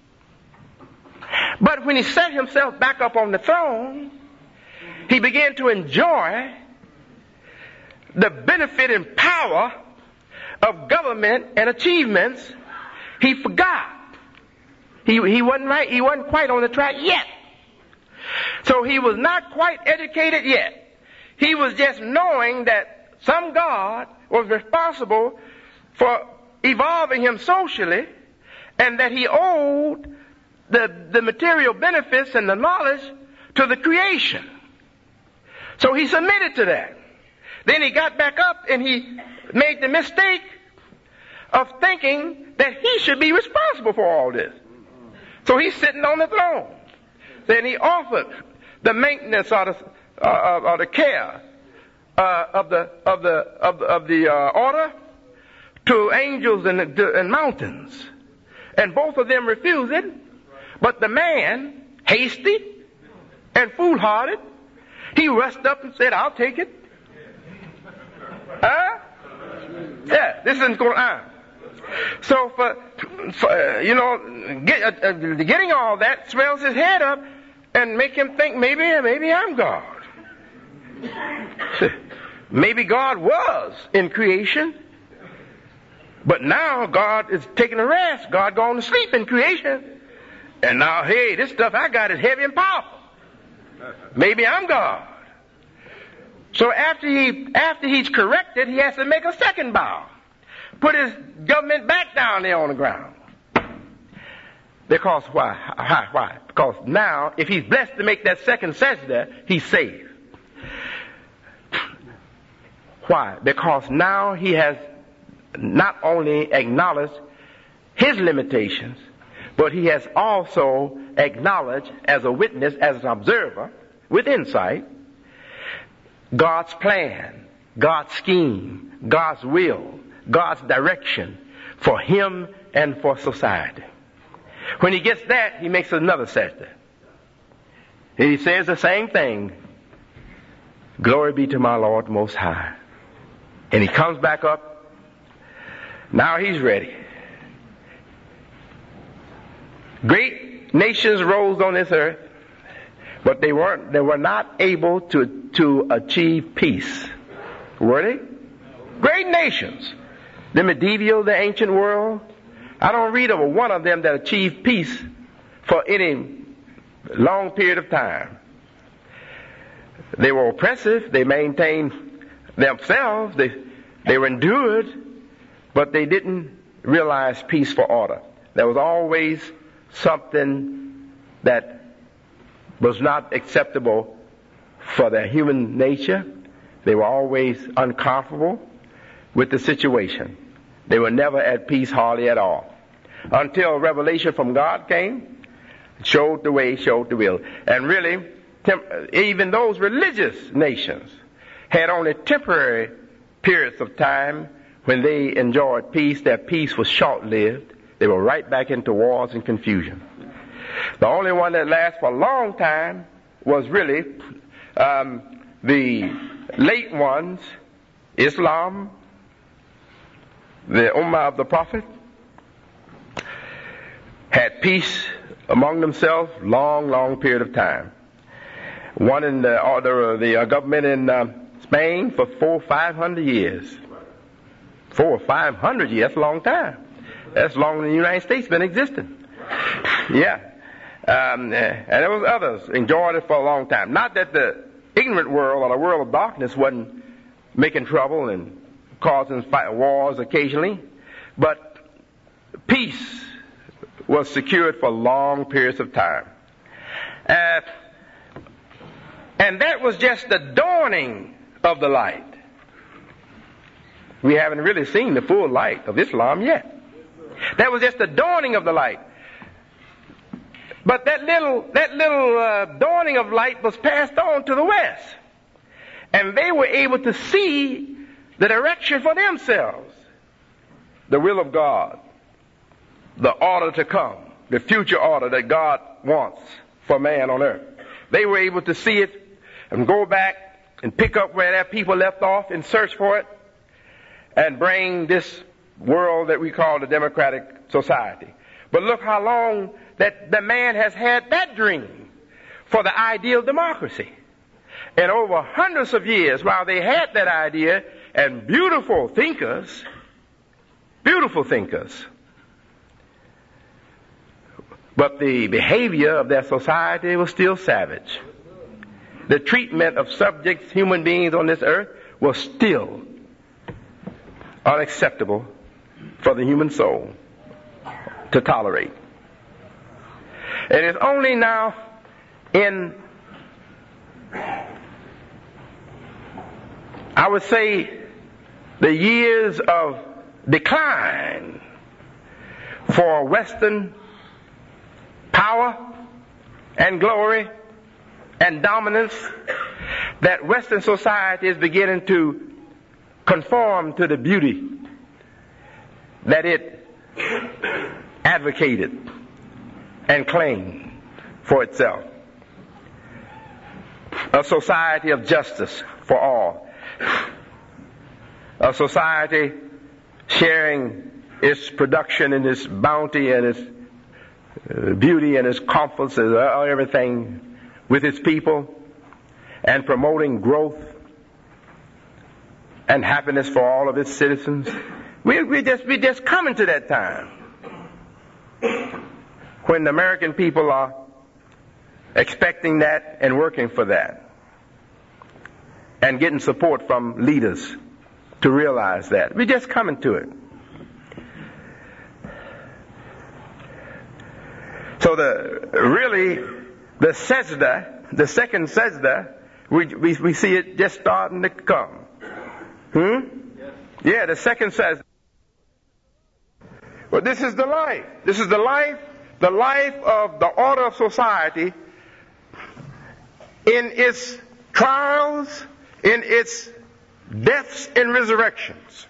But when he set himself back up on the throne, he began to enjoy the benefit and power of government and achievements. He forgot. He, he wasn't right, he wasn't quite on the track yet. So he was not quite educated yet. He was just knowing that some God was responsible for evolving him socially, and that he owed the, the material benefits and the knowledge to the creation. So he submitted to that. Then he got back up and he made the mistake of thinking that he should be responsible for all this. So he's sitting on the throne. Then he offered the maintenance or the, uh, or the care uh, of the of the of the, of the uh, order to angels and, and mountains, and both of them refused it. But the man, hasty and foolhardy, he rushed up and said, "I'll take it." Huh? Yeah, this is in Quran. So for, for uh, you know, get, uh, uh, getting all that swells his head up and make him think maybe maybe I'm God. Maybe God was in creation, but now God is taking a rest. God gone to sleep in creation, and now hey, this stuff I got is heavy and powerful. Maybe I'm God. So after he after he's corrected, he has to make a second bow. Put his government back down there on the ground. Because why? Why? Why? Because now, if he's blessed to make that second sajda, he's saved. Why? Because now he has not only acknowledged his limitations, but he has also acknowledged as a witness, as an observer, with insight, God's plan, God's scheme, God's will, God's direction for him and for society. When he gets that, he makes another sajda. He says the same thing. Glory be to my Lord Most High. And he comes back up. Now he's ready. Great nations rose on this earth, but they weren't, they were not able to, to achieve peace. Were they? Great nations. The medieval, the ancient world, I don't read of one of them that achieved peace for any long period of time. They were oppressive, they maintained themselves, they, they were endured, but they didn't realize peace for order. There was always something that was not acceptable for their human nature. They were always uncomfortable with the situation. They were never at peace hardly at all. Until revelation from God came, showed the way, showed the will. And really, tem- even those religious nations had only temporary periods of time when they enjoyed peace. Their peace was short-lived. They were right back into wars and confusion. The only one that lasted for a long time was really um, the late ones, Islam, the Ummah of the Prophet, had peace among themselves long, long period of time. One in the order of the uh, government in uh, Spain for four, five hundred years. Four or five hundred years, that's a long time. That's longer than the United States been existing. Yeah. Um, and there was others enjoyed it for a long time. Not that the ignorant world or the world of darkness wasn't making trouble and causing fight, wars occasionally, but peace was secured for long periods of time. Uh, and that was just the dawning of the light. We haven't really seen the full light of Islam yet. That was just the dawning of the light. But that little, that little uh, dawning of light was passed on to the West. And they were able to see the direction for themselves. The will of God. The order to come. The future order that God wants for man on earth. They were able to see it and go back and pick up where their people left off and search for it and bring this world that we call the democratic society. But look how long that the man has had that dream for the ideal democracy. And over hundreds of years, while they had that idea, and beautiful thinkers, beautiful thinkers, but the behavior of their society was still savage. The treatment of subjects, human beings on this earth, was still unacceptable for the human soul to tolerate. It is only now in, I would say, the years of decline for Western power and glory and dominance that Western society is beginning to conform to the beauty that it advocated and claimed for itself. A society of justice for all. A society sharing its production and its bounty and its uh, beauty and its comforts and everything with its people, and promoting growth and happiness for all of its citizens. We, we just we just coming to that time when the American people are expecting that and working for that and getting support from leaders to realize that. We're just coming to it. So the really the sajda, the second sajda, we, we we see it just starting to come. Hmm? Yes. Yeah, the second sajda. Well, this is the life. This is the life, the life of the order of society in its trials, in its deaths and resurrections.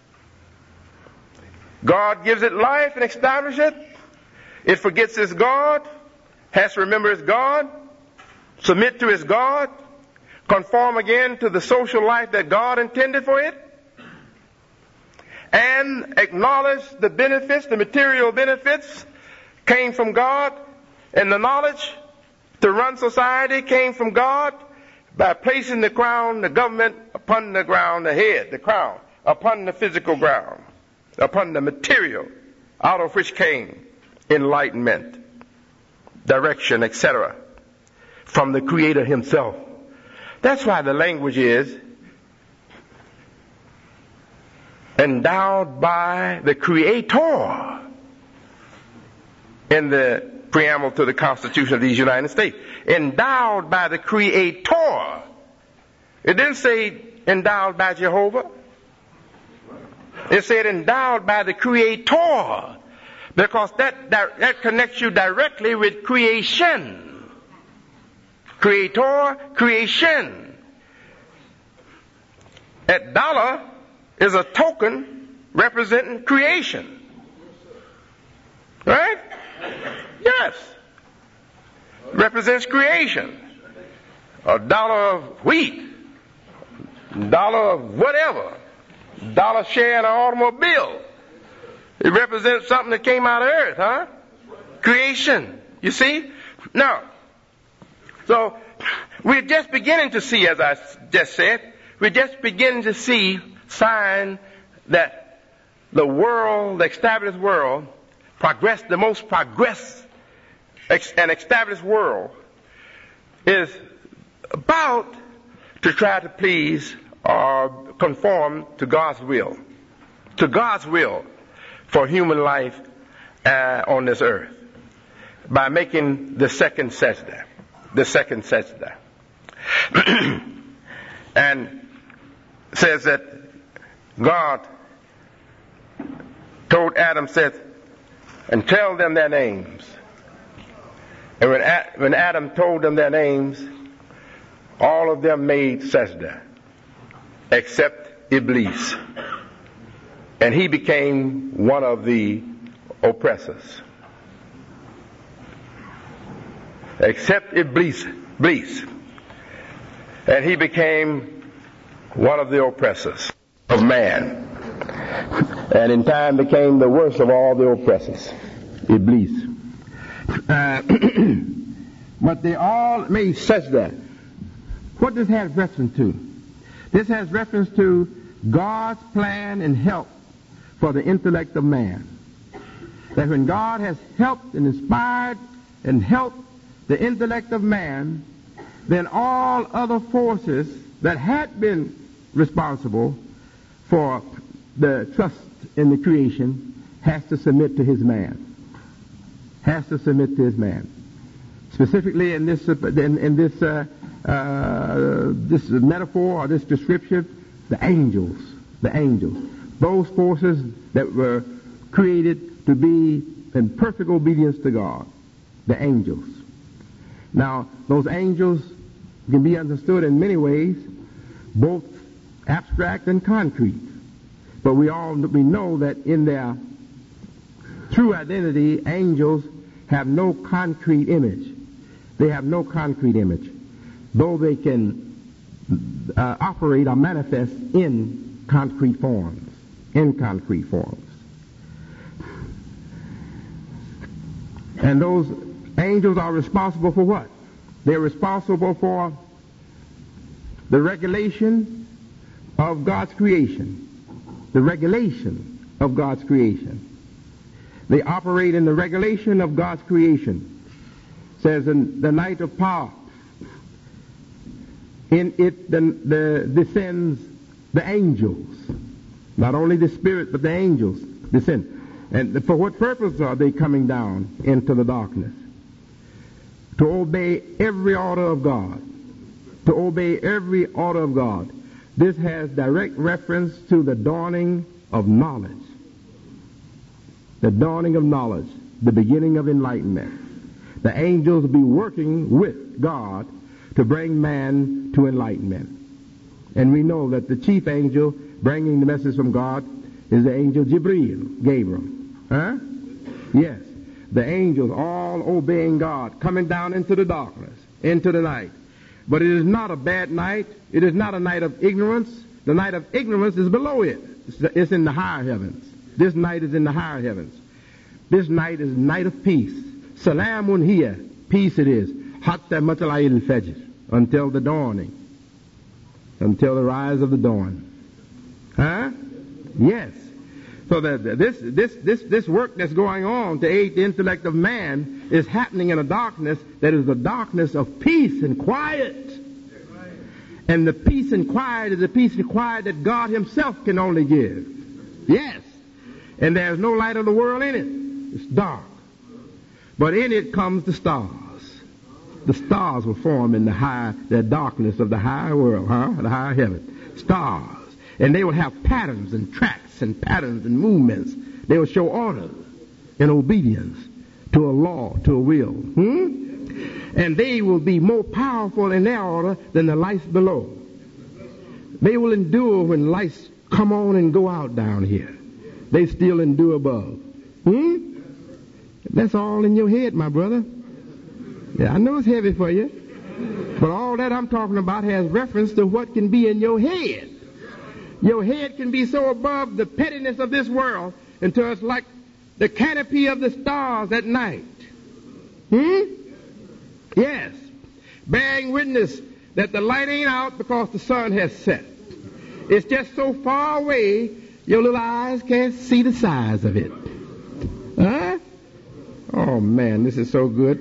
God gives it life and establishes it. It forgets its God, has to remember its God, submit to its God, conform again to the social life that God intended for it, and acknowledge the benefits, the material benefits came from God, and the knowledge to run society came from God by placing the crown, the government, upon the ground, the head, the crown, upon the physical ground, upon the material out of which came enlightenment, direction, et cetera, from the Creator Himself. That's why the language is endowed by the Creator in the preamble to the Constitution of these United States. Endowed by the Creator. It didn't say endowed by Jehovah. It said endowed by the Creator, because that, that, that connects you directly with creation. Creator, creation. That dollar is a token representing creation. Right? Yes. Represents creation. A dollar of wheat. A dollar of whatever. A dollar share in an automobile. It represents something that came out of earth, huh? Creation. You see? Now, so we're just beginning to see, as I just said, we're just beginning to see sign that the world, the established world, progress, the most progress and established world is about to try to please or conform to God's will, to God's will for human life uh, on this earth by making the second sajda, the second sajda. And says that God told Adam, said, and tell them their names. And when, Ad, when Adam told them their names, all of them made sajda, except Iblis. And he became one of the oppressors. Except Iblis. Iblis. And he became one of the oppressors of man. And in time became the worst of all the oppressors.
Iblis. Uh, but they all made sajda. What does this have reference to? This has reference to God's plan and help for the intellect of man. That when God has helped and inspired and helped the intellect of man, then all other forces that had been responsible for the trust in the creation has to submit to his man. Has to submit to his man. Specifically in this in, in this uh, uh, this metaphor or this description, the angels, the angels, those forces that were created to be in perfect obedience to God, the angels. Now, those angels can be understood in many ways, both abstract and concrete. But we all we know that in their true identity, angels have no concrete image. They have no concrete image, though they can uh, operate or manifest in concrete forms, in concrete forms. And those angels are responsible for what? They're responsible for the regulation of God's creation. The regulation of God's creation. They operate in the regulation of God's creation. It says in the night of power, in it the, the descends the angels. Not only the spirit, but the angels descend. And for what purpose are they coming down into the darkness? To obey every order of God. To obey every order of God. This has direct reference to the dawning of knowledge. The dawning of knowledge. The beginning of enlightenment. The angels will be working with God to bring man to enlightenment. And we know that the chief angel bringing the message from God is the angel Jibreel, Gabriel. Huh? Yes. The angels all obeying God, coming down into the darkness, into the night. But it is not a bad night. It is not a night of ignorance. The night of ignorance is below it. It's in the higher heavens. This night is in the higher heavens. This night is night of peace. Salamun hiya. Peace it is. Hatta matla'il fajr. Until the dawning. Until the rise of the dawn. Huh? Yes. So that this this this this work that's going on to aid the intellect of man is happening in a darkness that is the darkness of peace and quiet. And the peace and quiet is the peace and quiet that God himself can only give. Yes. And there's no light of the world in it. It's dark. But in it comes the stars. The stars will form in the high, the darkness of the higher world, huh? The higher heaven. Stars. And they will have patterns and tracks and patterns and movements. They will show order and obedience to a law, to a will. Hmm? And they will be more powerful in their order than the lights below. They will endure when lights come on and go out down here. They still endure above. Hmm? That's all in your head, my brother. Yeah, I know it's heavy for you. But all that I'm talking about has reference to what can be in your head. Your head can be so above the pettiness of this world until it's like the canopy of the stars at night. Hmm? Yes. Bearing witness that the light ain't out because the sun has set. It's just so far away, your little eyes can't see the size of it. Huh? Oh, man, this is so good.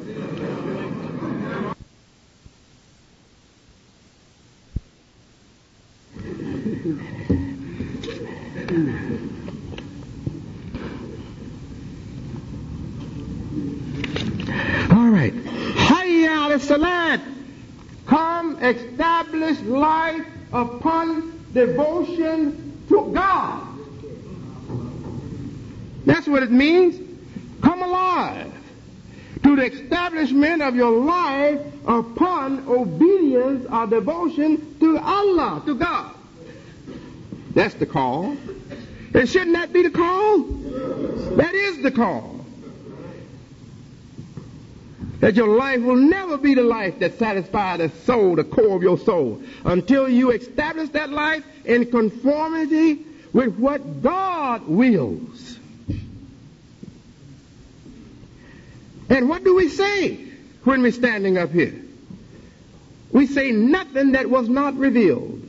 All right. Hayya ala salat. Come establish life upon devotion to God. That's what it means. Come alive to the establishment of your life upon obedience or devotion to Allah, to God. That's the call. And shouldn't that be the call? That is the call. That your life will never be the life that satisfies the soul, the core of your soul, until you establish that life in conformity with what God wills. And what do we say when we're standing up here? We say nothing that was not revealed.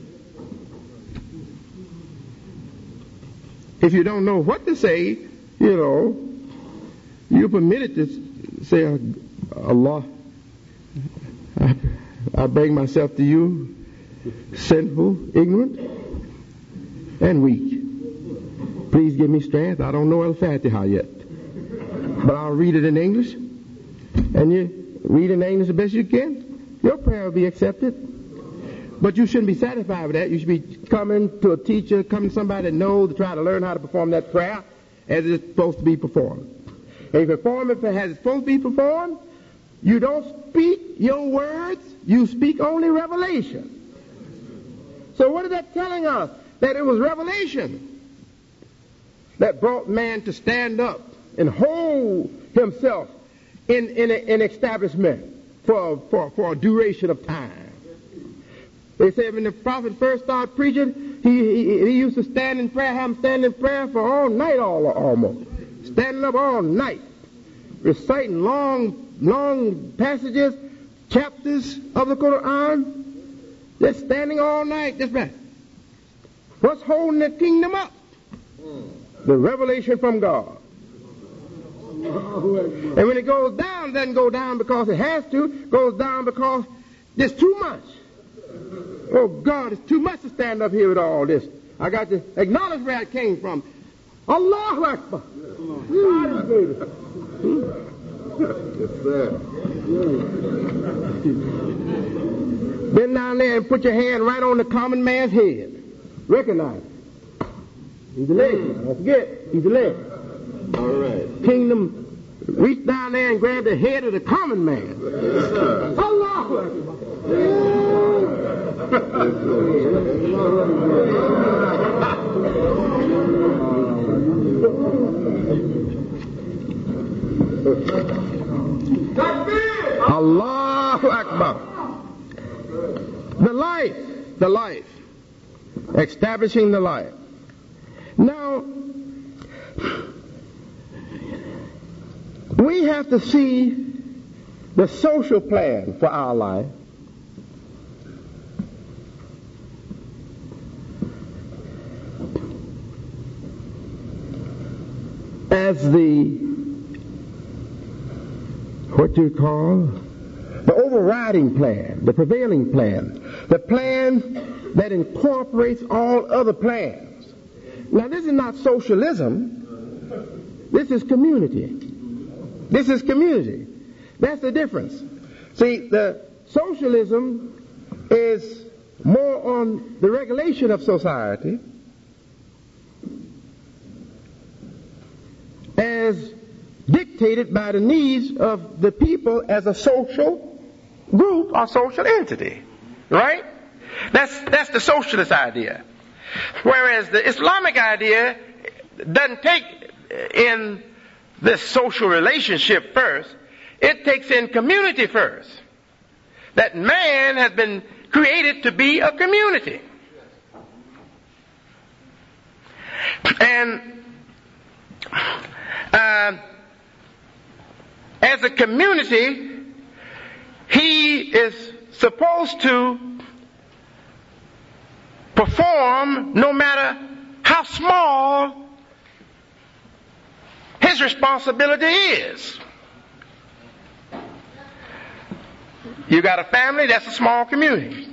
If you don't know what to say, you know, you're permitted to say, Allah, I, I bring myself to you, sinful, ignorant, and weak. Please give me strength. I don't know Al-Fatiha yet, but I'll read it in English. And you read in English the best you can, your prayer will be accepted. But you shouldn't be satisfied with that. You should be coming to a teacher, coming to somebody that knows, to try to learn how to perform that prayer as it's supposed to be performed. And if you perform it as it's supposed to be performed, you don't speak your words, you speak only revelation. So what is that telling us? That it was revelation that brought man to stand up and hold himself in, in, a, in establishment for, for, for a duration of time. They say when the prophet first started preaching, he, he, he used to stand in prayer, have him stand in prayer for all night all, almost. Standing up all night, reciting long, long passages, chapters of the Quran, just standing all night, just right. What's holding the kingdom up? The revelation from God. And when it goes down, it doesn't go down because it has to, it goes down because there's too much. Oh God, it's too much to stand up here with all this. I got to acknowledge where I came from. Allahu Akbar. God is greater.
Yes, sir.
Bend down there and put your hand right on the common man's head. Recognize it. He's the leg. Don't forget, he's the leg.
All right.
Kingdom, reach down there and grab the head of the common man.
Yes, sir.
Allahu Akbar. Allahu Akbar. The life, the life, establishing the life. Now, we have to see the social plan for our life. As the, what you call, the overriding plan, the prevailing plan, the plan that incorporates all other plans. Now this is not socialism, this is community. This is community. That's the difference. See, the socialism is more on the regulation of society as dictated by the needs of the people as a social group or social entity. Right? That's, that's the socialist idea. Whereas the Islamic idea doesn't take in this social relationship first. It takes in community first. That man has been created to be a community. And uh, as a community, he is supposed to perform no matter how small his responsibility is. You got a family, that's a small community.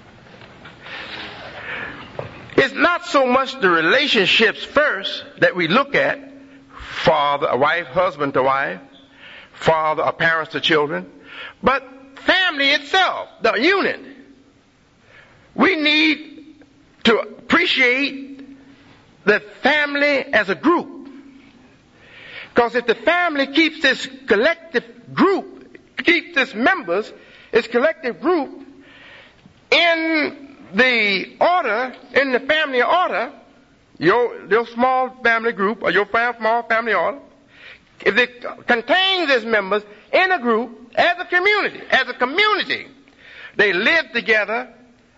It's not so much the relationships first that we look at, father, a wife, husband to wife, father or parents to children, but family itself, the unit. We need to appreciate the family as a group. Because if the family keeps this collective group, keeps its members, its collective group in the order, in the family order, your, your small family group or your small family order, if it contains its members in a group as a community, as a community, they live together,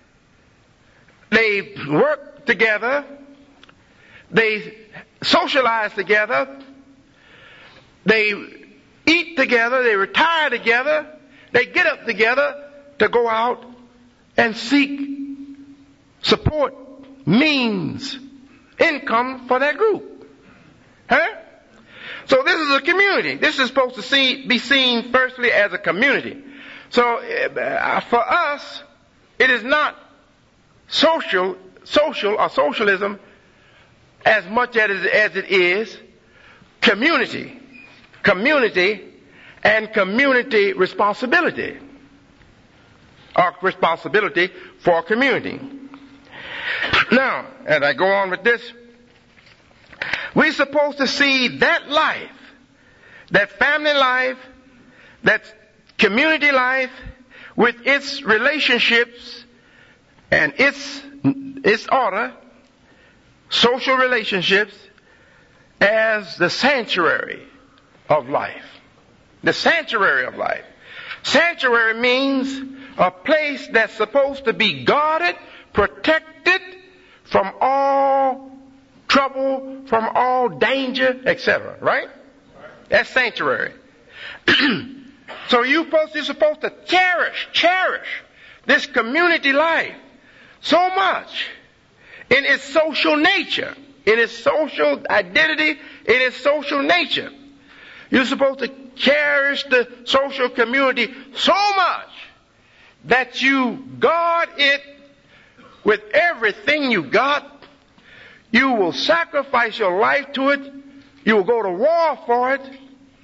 they work together, they socialize together, they eat together, they retire together, they get up together to go out and seek support, means, income for that group. Huh? So this is a community. This is supposed to see, be seen firstly as a community. So uh, for us, it is not social, social or socialism as much as it, as it is community. Community and community responsibility. Or responsibility for a community. Now, as I go on with this, we're supposed to see that life, that family life, that community life with its relationships and its, its order, social relationships, as the sanctuary of life. The sanctuary of life. Sanctuary means a place that's supposed to be guarded, protected from all trouble, from all danger, et cetera. Right? That's sanctuary. So you're supposed, you're supposed to cherish, cherish this community life so much in its social nature, in its social identity, in its social nature. You're supposed to cherish the social community so much that you guard it with everything you got. You will sacrifice your life to it. You will go to war for it.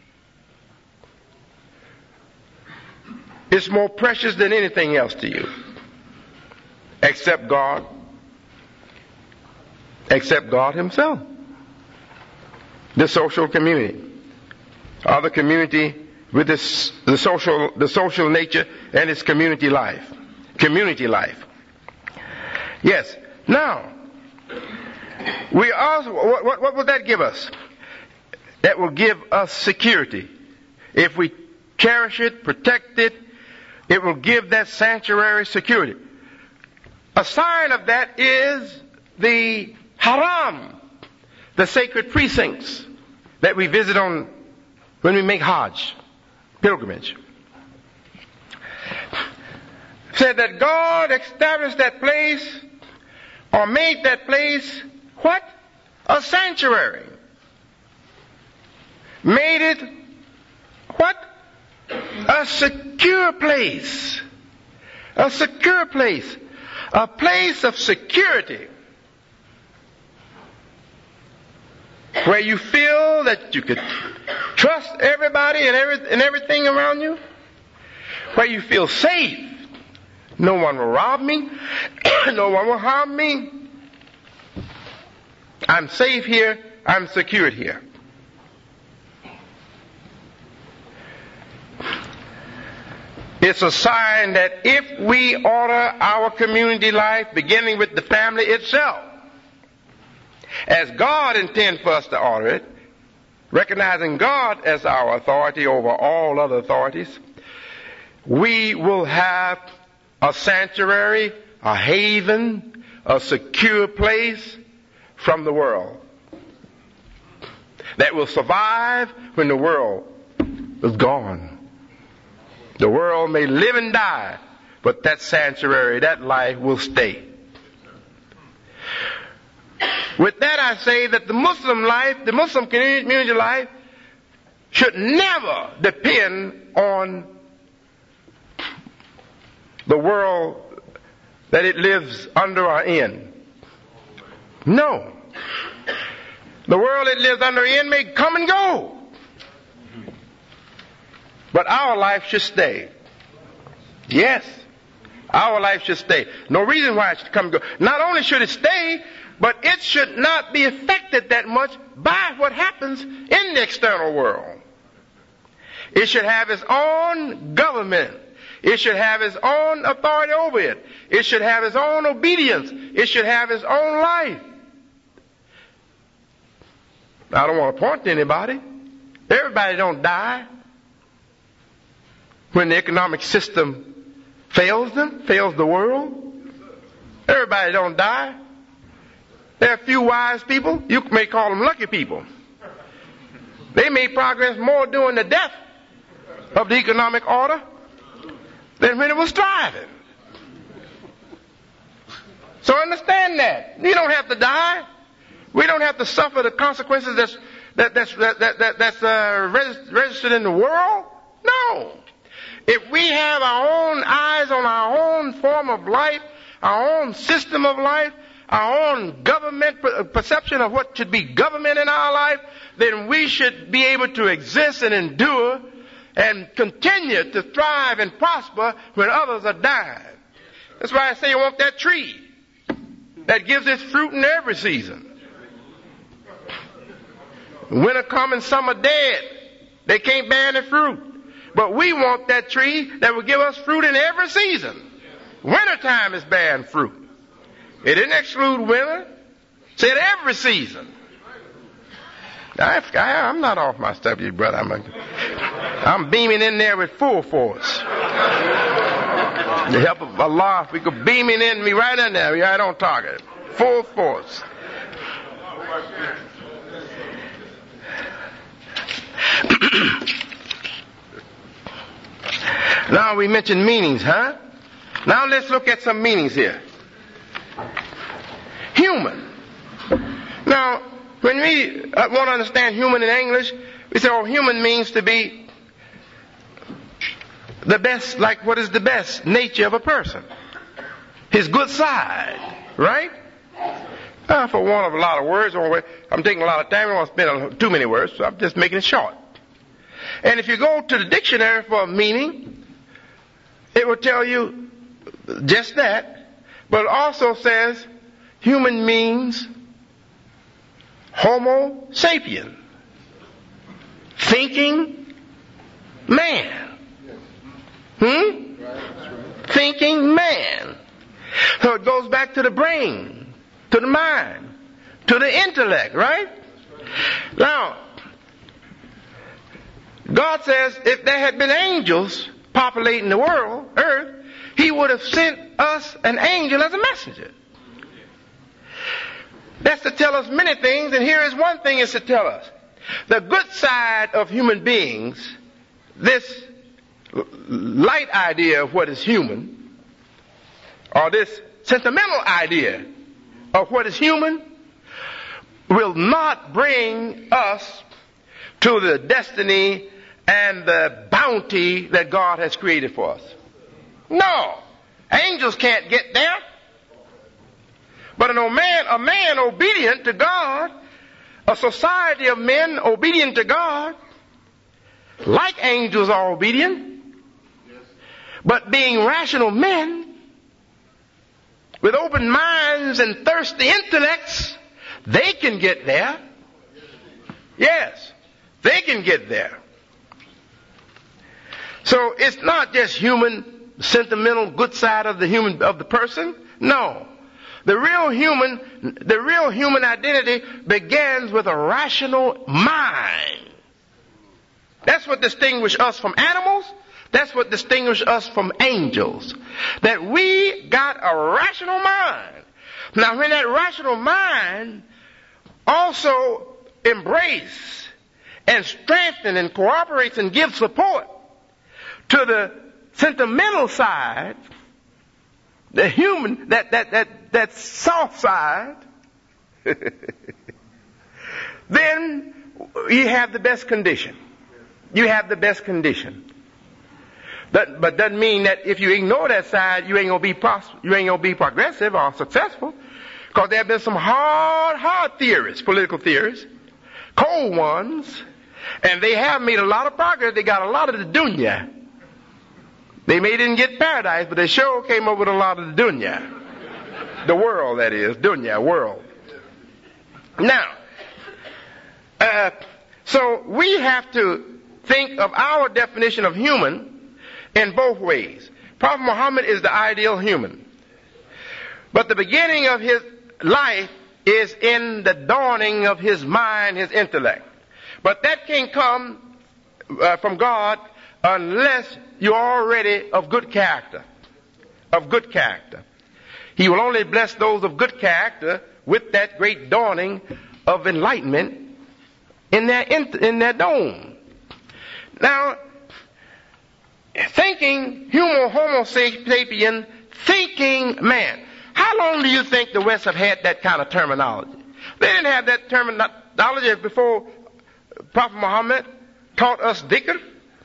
It's more precious than anything else to you. Except God. Except God Himself. The social community. Or the community with this, the social, the social nature and its community life. Community life. Yes. Now, we also, what, what, what will that give us? That will give us security. If we cherish it, protect it, it will give that sanctuary security. A sign of that is the haram, the sacred precincts that we visit on when we make Hajj, pilgrimage. Said that God established that place or made that place what? A sanctuary. Made it what? A secure place. A secure place. A place of security. Where you feel that you could trust everybody and, every, and everything around you. Where you feel safe. No one will rob me. No one will harm me. I'm safe here. I'm secured here. It's a sign that if we order our community life, beginning with the family itself, as God intends for us to order it, recognizing God as our authority over all other authorities, we will have a sanctuary, a haven, a secure place from the world that will survive when the world is gone. The world may live and die, but that sanctuary, that life will stay. With that I say that the Muslim life, the Muslim community life, should never depend on the world that it lives under or in. No. The world it lives under or in may come and go. But our life should stay. Yes. Our life should stay. No reason why it should come and go. Not only should it stay, but it should not be affected that much by what happens in the external world. It should have its own government. It should have its own authority over it. It should have its own obedience. It should have its own life. I don't want to point to anybody. Everybody don't die when the economic system fails them, fails the world. Everybody don't die. There are a few wise people. You may call them lucky people. They made progress more during the death of the economic order than when it was thriving. So understand that. You don't have to die. We don't have to suffer the consequences that's, that, that's, that, that, that, that's uh, regist- registered in the world. No. If we have our own eyes on our own form of life, our own system of life, our own government perception of what should be government in our life, then we should be able to exist and endure and continue to thrive and prosper when others are dying. That's why I say you want that tree that gives its fruit in every season. Winter come and summer dead. They can't bear any fruit. But we want that tree that will give us fruit in every season. Wintertime is bearing fruit. It didn't exclude winter. It said every season. I, I, I'm not off my stuff, you brother. I'm, a, I'm beaming in there with full force. The help of Allah, we could beam it in me right in there, right on target. Full force. Now we mentioned meanings, huh? Now let's look at some meanings here. Human. Now, when we uh, want to understand human in English, we say, oh, human means to be the best, like what is the best nature of a person. His good side, right? Uh, for want of a lot of words, I'm taking a lot of time, I don't want to spend too many words, so I'm just making it short. And if you go to the dictionary for a meaning, it will tell you just that, but it also says human means Homo sapien, thinking man. Hmm? Thinking man. So it goes back to the brain, to the mind, to the intellect, right? Now, God says if there had been angels populating the world, earth, He would have sent us an angel as a messenger. That's to tell us many things, and here is one thing it's to tell us. The good side of human beings, this light idea of what is human, or this sentimental idea of what is human, will not bring us to the destiny and the bounty that God has created for us. No. Angels can't get there. But a man, a man obedient to God, a society of men obedient to God, like angels are obedient, but being rational men, with open minds and thirsty intellects, they can get there. Yes, they can get there. So it's not just human, sentimental, good side of the human, of the person. No. The real human, the real human identity begins with a rational mind. That's what distinguishes us from animals. That's what distinguishes us from angels. That we got a rational mind. Now when that rational mind also embraces and strengthens and cooperates and gives support to the sentimental side, the human, that, that, that, that soft side, then you have the best condition. You have the best condition. That, but doesn't mean that if you ignore that side, you ain't gonna be pros- you ain't gonna be progressive or successful. Because there have been some hard, hard theorists, political theorists, cold ones, and they have made a lot of progress. They got a lot of the dunya. They may didn't get paradise, but they sure came up with a lot of the dunya. The world, that is, dunya, world. Now, uh, so we have to think of our definition of human in both ways. Prophet Muhammad is the ideal human. But the beginning of his life is in the dawning of his mind, his intellect. But that can't come uh, from God unless you're already of good character. Of good character. He will only bless those of good character with that great dawning of enlightenment in their in, in their dome. Now,
thinking, human homo sapien, thinking man. How long do you think the West have had that kind of terminology? They didn't have that terminology before Prophet Muhammad taught us dhikr.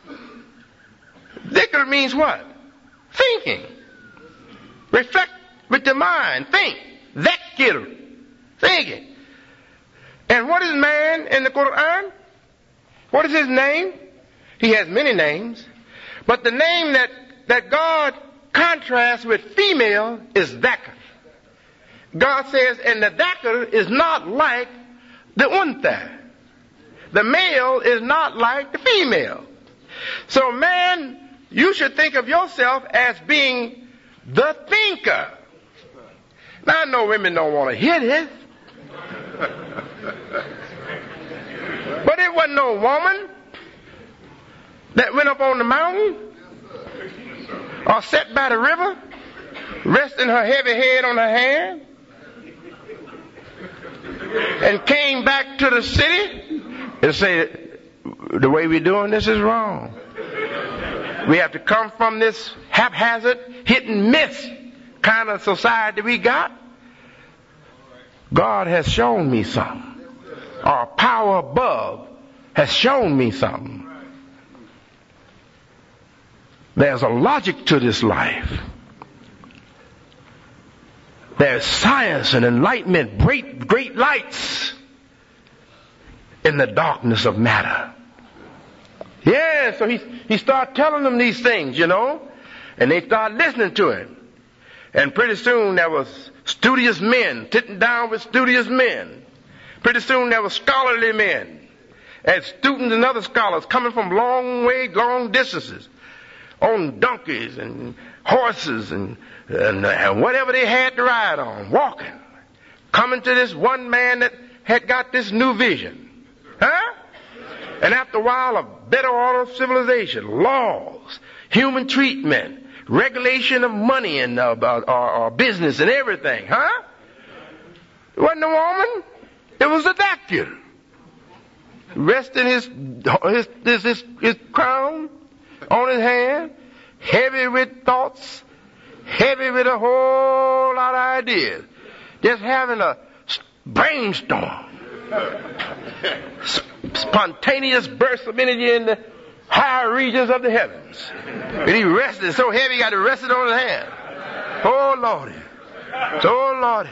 Dhikr means what? Thinking. Reflect with the mind. Think. Dhakir. Thinking. And what is man in the Quran? What is his name? He has many names. But the name that, that God contrasts with female is dhakr. God says, and the dhakr is not like the untha. The male is not like the female. So man, you should think of yourself as being the thinker. Now I know women don't want to hear this. But it wasn't no woman that went up on the mountain or sat by the river, resting her heavy head on her hand, and came back to the city and said, the way we're doing this is wrong. We have to come from this haphazard, hit and miss kind of society we got. God has shown me something. Our power above has shown me something. There's a logic to this life. There's science and enlightenment, great, great lights in the darkness of matter. Yeah, so he, he started telling them these things, you know, and they started listening to him. And pretty soon there was studious men sitting down with studious men. Pretty soon there were scholarly men and students and other scholars coming from long way, long distances on donkeys and horses and, and, and whatever they had to ride on, walking, coming to this one man that had got this new vision. Huh? And after a while, a better order of civilization, laws, human treatment, regulation of money and uh, uh, uh, business and everything, huh? It wasn't a woman. It was a doctor. Resting his, his, his, his, his crown on his hand, heavy with thoughts, heavy with a whole lot of ideas. Just having a brainstorm. Spontaneous burst of energy in the higher regions of the heavens. And he rested so heavy he got to rest it on his hand. Oh Lordy. Oh Lordy.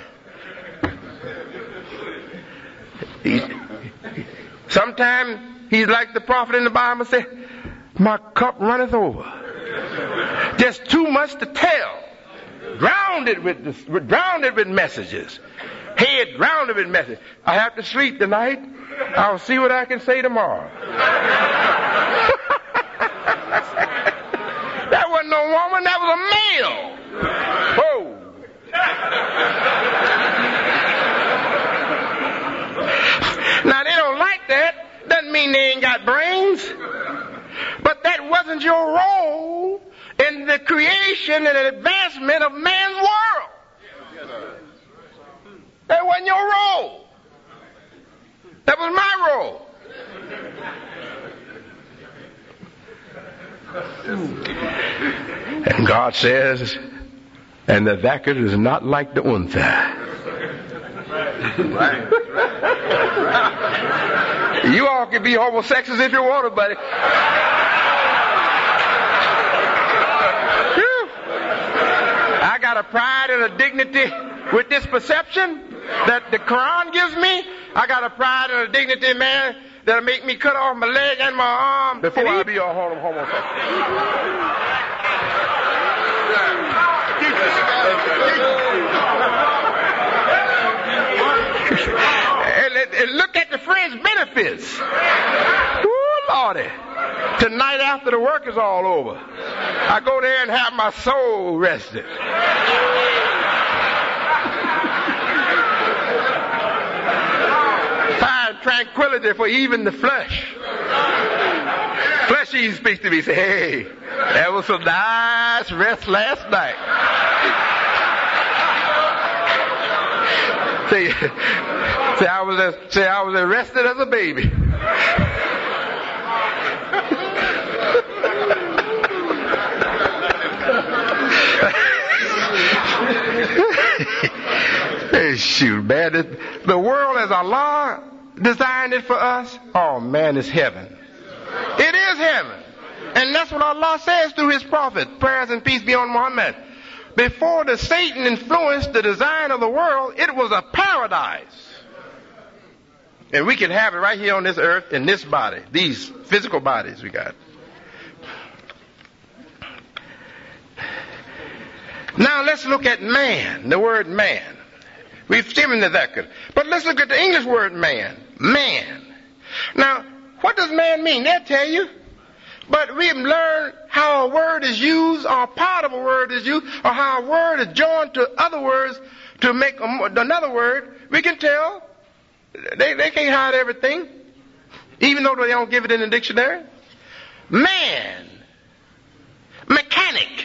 He, sometimes he's like the prophet in the Bible say, my cup runneth over. Just too much to tell. Drowned it with, this, drowned it with messages. Head drowned it with messages. I have to sleep tonight. I'll see what I can say tomorrow. That wasn't no woman, that was a male. Oh. Now they don't like that. Doesn't mean they ain't got brains. But that wasn't your role in the creation and advancement of man's world. That wasn't your role. That was my role. And God says, and the dhakr is not like the untha. You all can be homosexuals if you want to, buddy. I got a pride and a dignity with this perception that the Quran gives me. I got a pride and a dignity, man, that'll make me cut off my leg and my arm before I be a homosexual. and, and look at the fringe benefits. Ooh, Lordy. Tonight after the work is all over, I go there and have my soul rested. Find tranquility for even the flesh. Flesh even speaks to me, say, hey, that was some nice rest last night. say, say I was as, say I was arrested as a baby.
Hey, shoot, man. The, the world as Allah designed it for us, oh, man, it's heaven. It is heaven. And that's what Allah says through His prophet, prayers and peace be on Muhammad. Before the Satan influenced the design of the world, it was a paradise. And we can have it right here on this earth in this body, these physical bodies we got. Now let's look at man, the word man. We've seen the dhakr. But let's look at the English word man. Man. Now, what does man mean? They'll tell you. But we've learned how a word is used, or part of a word is used, or how a word is joined to other words to make a, another word. We can tell. They, they can't hide everything, even though they don't give it in the dictionary. Man. Mechanic.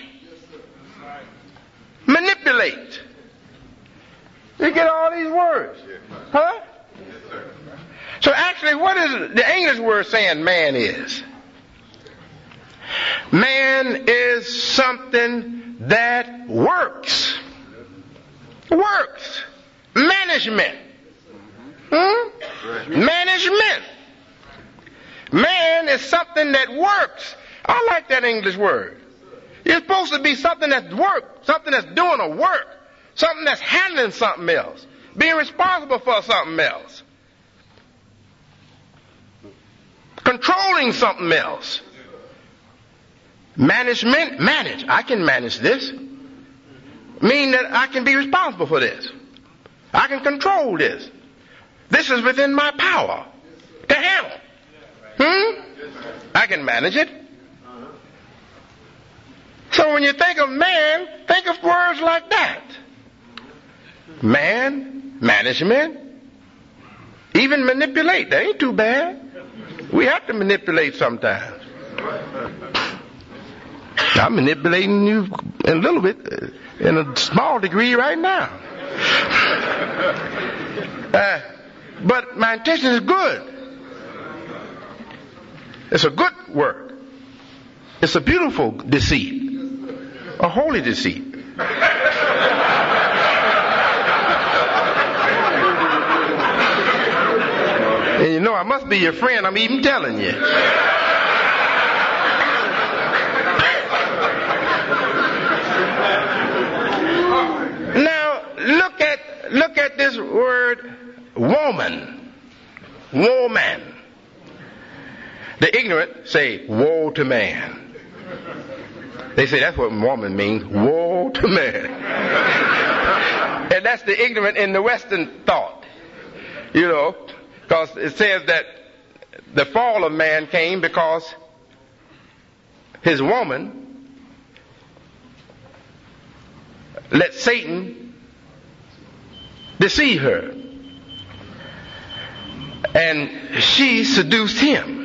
Manipulate. You get all these words. Huh? So actually, what is the English word saying man is? Man is something that works. Works. Management. Hmm? Management. Man is something that works. I like that English word. It's supposed to be something that's work, something that's doing a work, something that's handling something else, being responsible for something else, controlling something else. Management, manage. I can manage this. Mean that I can be responsible for this. I can control this. This is within my power to handle. Hmm? I can manage it. So when you think of man, think of words like that. Man, management, even manipulate. That ain't too bad. We have to manipulate sometimes. I'm manipulating you a little bit, in a small degree right now. Uh, but my intention is good. It's a good work. It's a beautiful deceit. A holy deceit. And you know, I must be your friend. I'm even telling you. Now, look at look at this word woman. Woman. The ignorant say, woe to man. They say that's what woman means. Woe to man. And that's the ignorant in the Western thought. You know, because it says that the fall of man came because his woman let Satan deceive her. And she seduced him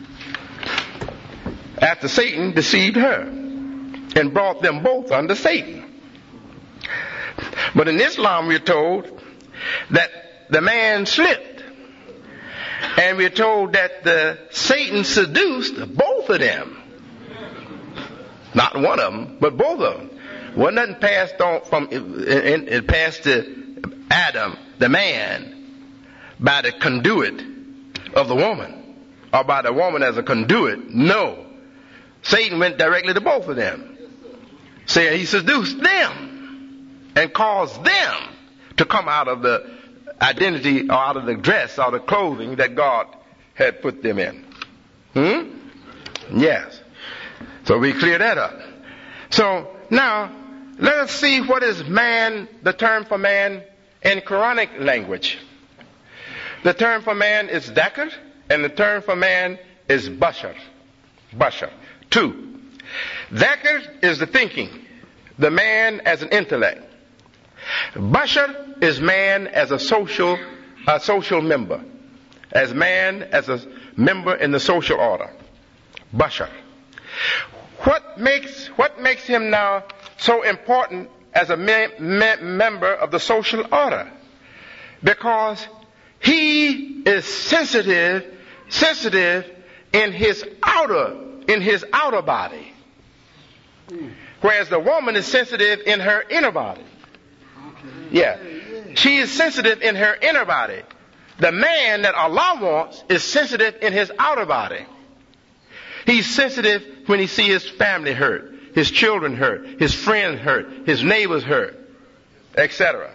after Satan deceived her and brought them both under Satan. But in Islam we're told that the man slipped, and we're told that the Satan seduced both of them. Not one of them, but both of them. Well, nothing passed on from it, it passed to Adam, the man, by the conduit of the woman, or by the woman as a conduit. No. Satan went directly to both of them. Saying he seduced them and caused them to come out of the identity or out of the dress or the clothing that God had put them in. Hmm? Yes. So we clear that up. So now let us see what is man, the term for man in Quranic language. The term for man is dhakr, and the term for man is bashar. Bashar. Two. Dhakr is the thinking, the man as an intellect. Bashar is man as a social, a social member, as man as a member in the social order. Bashar. What makes what makes him now so important as a me- me- member of the social order? Because he is sensitive, sensitive in his outer, in his outer body. Whereas the woman is sensitive in her inner body. Yeah. She is sensitive in her inner body. The man that Allah wants is sensitive in his outer body. He's sensitive when he sees his family hurt, his children hurt, his friends hurt, his neighbors hurt, et cetera.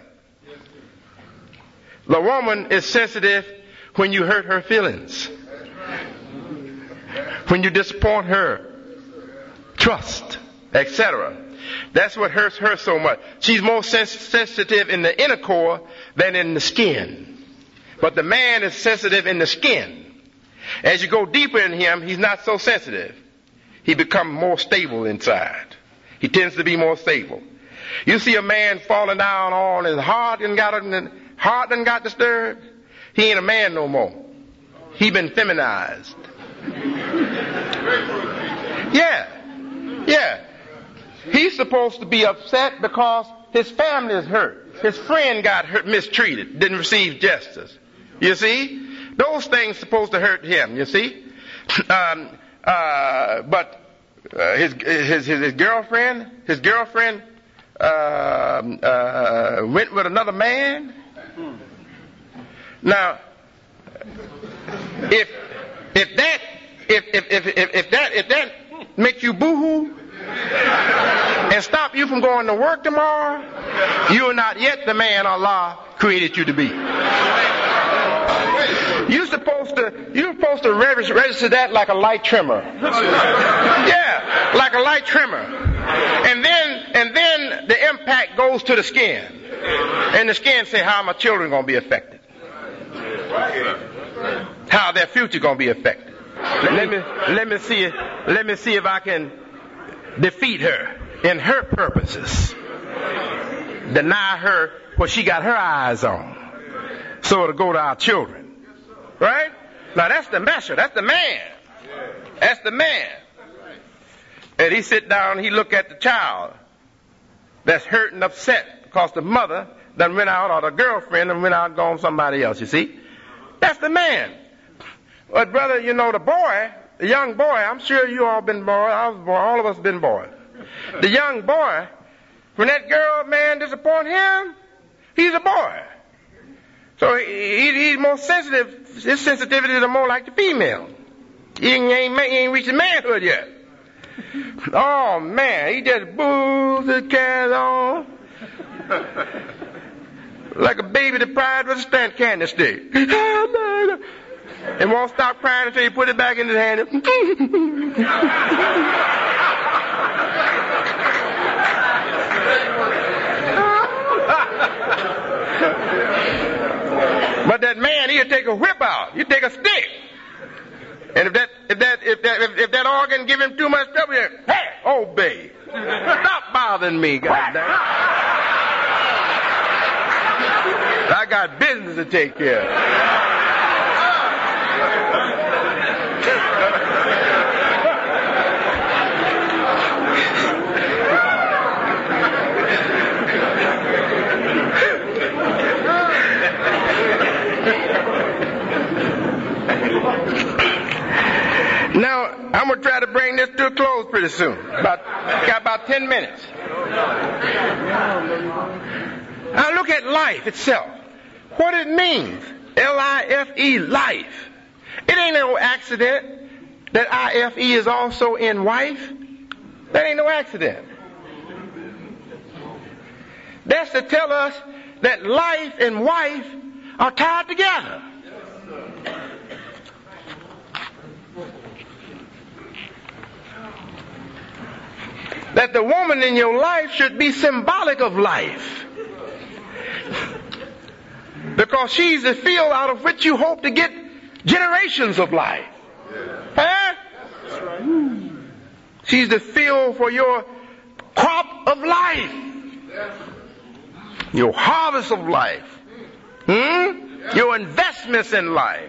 The woman is sensitive when you hurt her feelings, when you disappoint her trust, et cetera. That's what hurts her so much. She's more sens- sensitive in the inner core than in the skin. But the man is sensitive in the skin. As you go deeper in him, he's not so sensitive. He becomes more stable inside. He tends to be more stable. You see a man falling down on his heart and got heart and got disturbed. He ain't a man no more. He been feminized. Yeah, yeah. He's supposed to be upset because his family is hurt. His friend got hurt, mistreated, didn't receive justice. You see? Those things supposed to hurt him, you see? Um, uh, but uh, his, his, his, his girlfriend, his girlfriend uh, uh, went with another man. Now, if if that if if if if, if that if that makes you boo-hoo and stop you from going to work tomorrow, you are not yet the man Allah created you to be. You're supposed to you're supposed to register that like a light trimmer. Yeah, like a light trimmer. And then and then the impact goes to the skin. And the skin say, how are my children going to be affected? How their future going to be affected? Let me let me see let me see if I can defeat her in her purposes. Deny her what she got her eyes on. So it'll go to our children. Right? Now that's the messer. That's the man. That's the man. And he sit down and he look at the child that's hurt and upset because the mother done went out, or the girlfriend done went out and gone somebody else, you see? That's the man. But brother, you know, the boy, the young boy, I'm sure you all been boys, I was born, all of us been boys. The young boy, when that girl, man, disappoint him, he's a boy. So he, he, he's more sensitive. His sensitivities are more like the female. He ain't, he ain't reached manhood yet. Oh man, he just boos and carries on like a baby deprived with a stunt candy stick, and won't stop crying until you put it back in his hand. But that man, he'll take a whip out. You take a stick. And if that if that if that if, if that organ give him too much trouble, hey, obey. Stop bothering me, goddamn. I got business to take care of. Now, I'm going to try to bring this to a close pretty soon. About, got about ten minutes. Now look at life itself. What it means. L I F E, life. It ain't no accident that I F E is also in wife. That ain't no accident. That's to tell us that life and wife are tied together. That the woman in your life should be symbolic of life. Because she's the field out of which you hope to get generations of life. Huh? She's the field for your crop of life. Your harvest of life. Hmm? Your investments in life.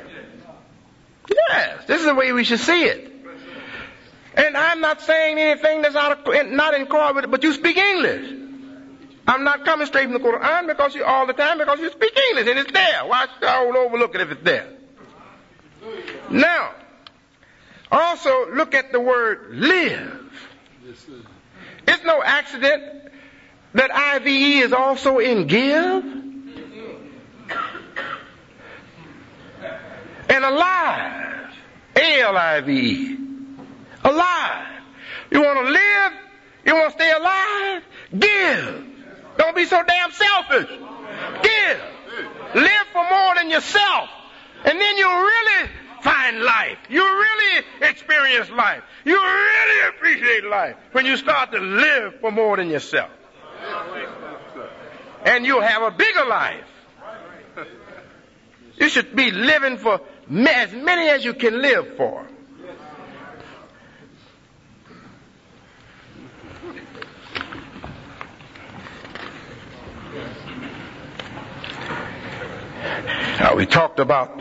Yes, this is the way we should see it. And I'm not saying anything that's out of, not in accord with it, but you speak English. I'm not coming straight from the Quran because you all the time because you speak English and it's there. Why should I overlook it if it's there? Now, also look at the word live. It's no accident that I V E is also in give and alive. A L I V E. Alive. You want to live? You want to stay alive? Give. Don't be so damn selfish. Give. Live for more than yourself. And then you'll really find life. You really experience life. You really appreciate life when you start to live for more than yourself. And you'll have a bigger life. You should be living for as many as you can live for. Now, we talked about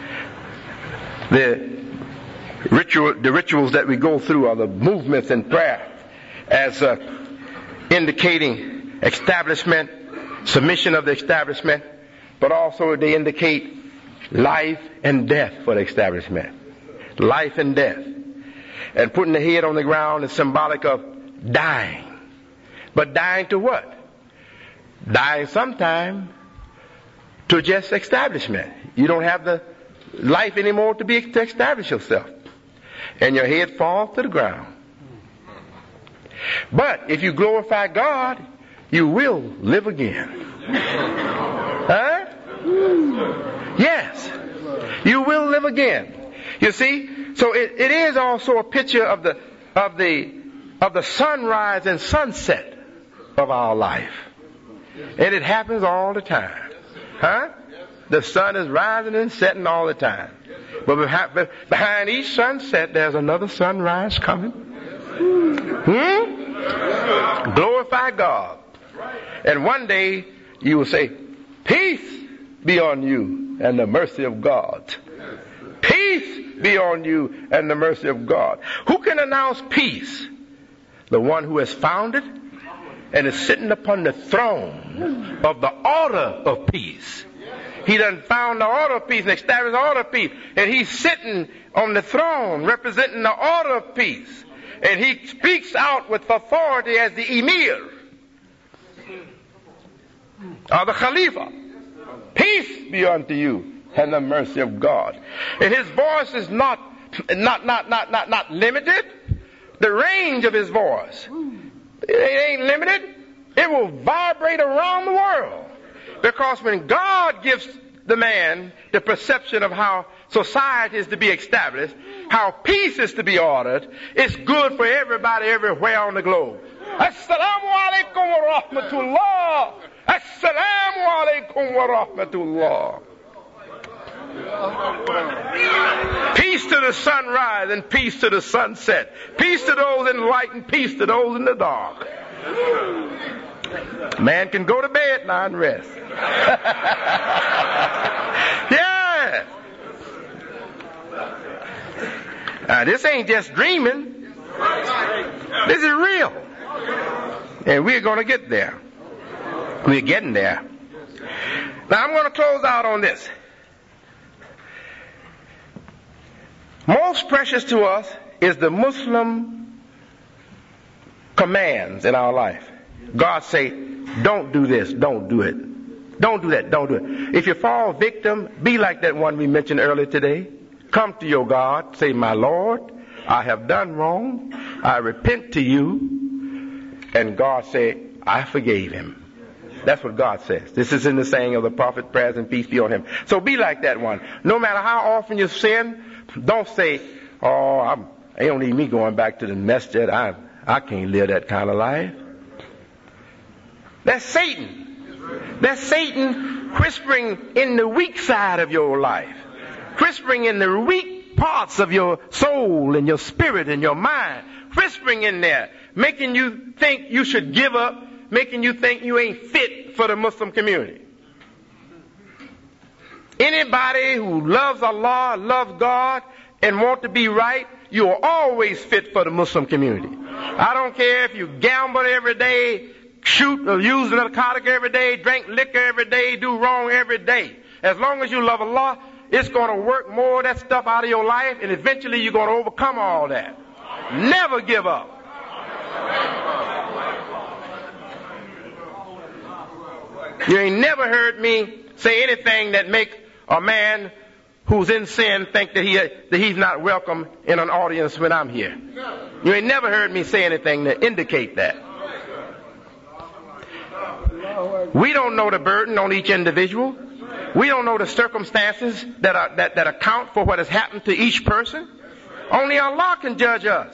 the ritual, the rituals that we go through are the movements in prayer as uh, indicating establishment, submission of the establishment, but also they indicate life and death for the establishment. Life and death. And putting the head on the ground is symbolic of dying. But dying to what? Dying sometime to just establishment. You don't have the life anymore to be to establish yourself. And your head falls to the ground. But if you glorify God, you will live again. Huh? Yes. You will live again. You see? So it, it is also a picture of the of the of the sunrise and sunset of our life. And it happens all the time. Huh? The sun is rising and setting all the time. But behind, behind each sunset, there's another sunrise coming. Hmm? Glorify God. And one day, you will say, peace be on you and the mercy of God. Peace be on you and the mercy of God. Who can announce peace? The one who has founded and is sitting upon the throne of the order of peace. He done found the order of peace and established the order of peace. And he's sitting on the throne representing the order of peace. And he speaks out with authority as the emir or the khalifa. Peace be unto you and the mercy of God. And his voice is not, not, not, not, not, not limited. The range of his voice, it ain't limited. It will vibrate around the world. Because when God gives the man the perception of how society is to be established, how peace is to be ordered, it's good for everybody everywhere on the globe. Assalamu alaikum wa rahmatullah. Assalamu alaikum wa rahmatullah. Peace to the sunrise and peace to the sunset. Peace to those in light and peace to those in the dark. Man can go to bed now and rest. Yeah. Now this ain't just dreaming. This is real. And we're going to get there. We're getting there. Now I'm going to close out on this. Most precious to us is the Muslim commands in our life. God say, don't do this, don't do it. Don't do that, don't do it. If you fall victim, be like that one we mentioned earlier today. Come to your God, say, my Lord, I have done wrong. I repent to you. And God say, I forgave him. That's what God says. This is in the saying of the prophet, prayers and peace be on him. So be like that one. No matter how often you sin, don't say, oh, I'm, it don't need me going back to the masjid. I, I can't live that kind of life. That's Satan. That's Satan whispering in the weak side of your life. Whispering in the weak parts of your soul and your spirit and your mind. Whispering in there. Making you think you should give up. Making you think you ain't fit for the Muslim community. Anybody who loves Allah, loves God, and want to be right, you are always fit for the Muslim community. I don't care if you gamble every day, shoot or use a narcotic every day, drink liquor every day, do wrong every day. As long as you love Allah, it's going to work more of that stuff out of your life, and eventually you're going to overcome all that. Never give up. You ain't never heard me say anything that make a man who's in sin think that he that he's not welcome in an audience when I'm here. You ain't never heard me say anything that indicate that. We don't know the burden on each individual. We don't know the circumstances that are, that, that account for what has happened to each person. Only Allah can judge us.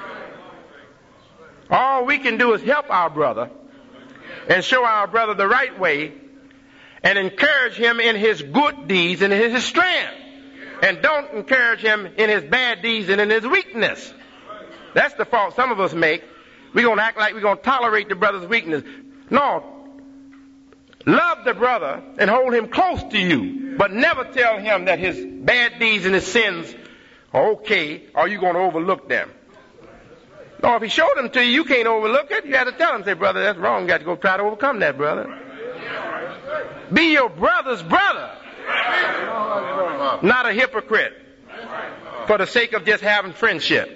All we can do is help our brother and show our brother the right way and encourage him in his good deeds and in his strength. And don't encourage him in his bad deeds and in his weakness. That's the fault some of us make. We're going to act like we're going to tolerate the brother's weakness. No. Love the brother and hold him close to you, but never tell him that his bad deeds and his sins are okay, or you're going to overlook them. No, if he showed them to you, you can't overlook it. You have to tell him, say, brother, that's wrong. You got to go try to overcome that, brother. Be your brother's brother, not a hypocrite for the sake of just having friendship.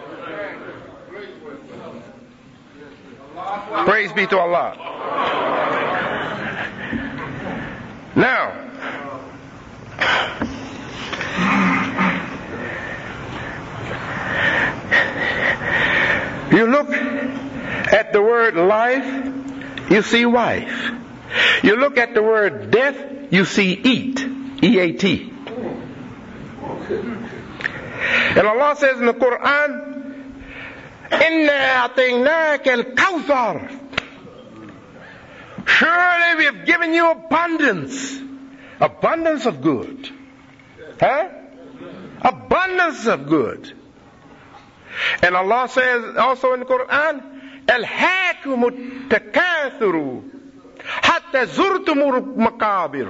Praise be to Allah. Now, you look at the word life, you see wife. You look at the word death, you see eat. E A T. And Allah says in the Quran, Inna a'tainaka al-kawthar. Surely we have given you abundance. Abundance of good. Huh? Abundance of good. And Allah says also in the Quran, Al-hakumut takathuru hatta zurtumul maqabir.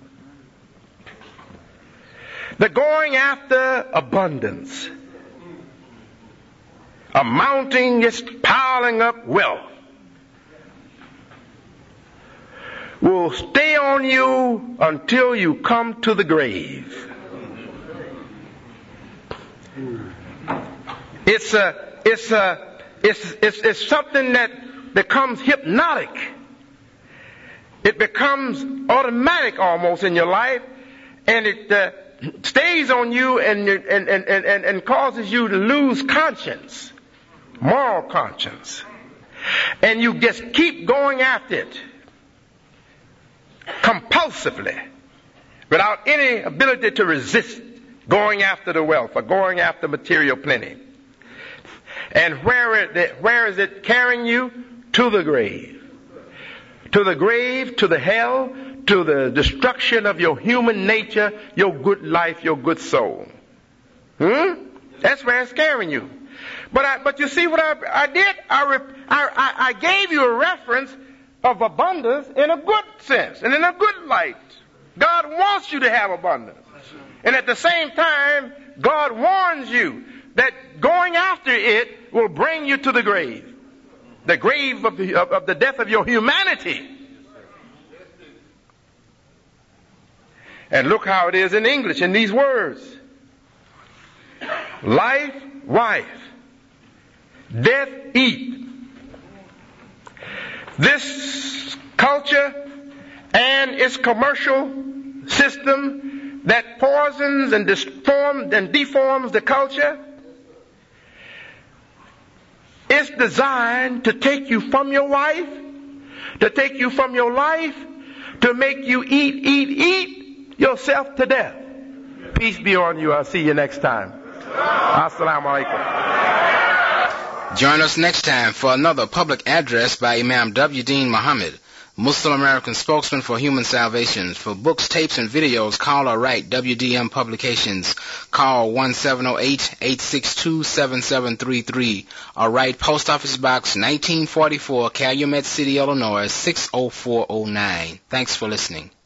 The going after abundance, amounting, is piling up wealth, will stay on you until you come to the grave. It's a, it's a, it's, it's, it's something that becomes hypnotic. It becomes automatic almost in your life, and it uh, stays on you and, and, and, and, and causes you to lose conscience, moral conscience. And you just keep going after it compulsively without any ability to resist going after the wealth or going after material plenty. And where is it, where is it carrying you? To the grave. To the grave, to the hell, to the destruction of your human nature, your good life, your good soul. Hmm? That's where it's carrying you. But I, but you see what I, I did? I, I, I gave you a reference of abundance in a good sense and in a good light. God wants you to have abundance. And at the same time, God warns you that going after it will bring you to the grave. The grave of the, of, of the death of your humanity. And look how it is in English in these words. Life, wife. Death, eat. This culture and its commercial system that poisons and deforms and deforms the culture is designed to take you from your wife, to take you from your life, to make you eat, eat, eat yourself to death. Peace be on you. I'll see you next time. Assalamu alaikum.
Join us next time for another public address by Imam W. Dean Muhammad, Muslim American spokesman for human salvation. For books, tapes, and videos, call or write W D M Publications. Call one seven zero eight, eight six two, seven seven three three or write Post Office Box nineteen forty-four, Calumet City, Illinois six oh four oh nine. Thanks for listening.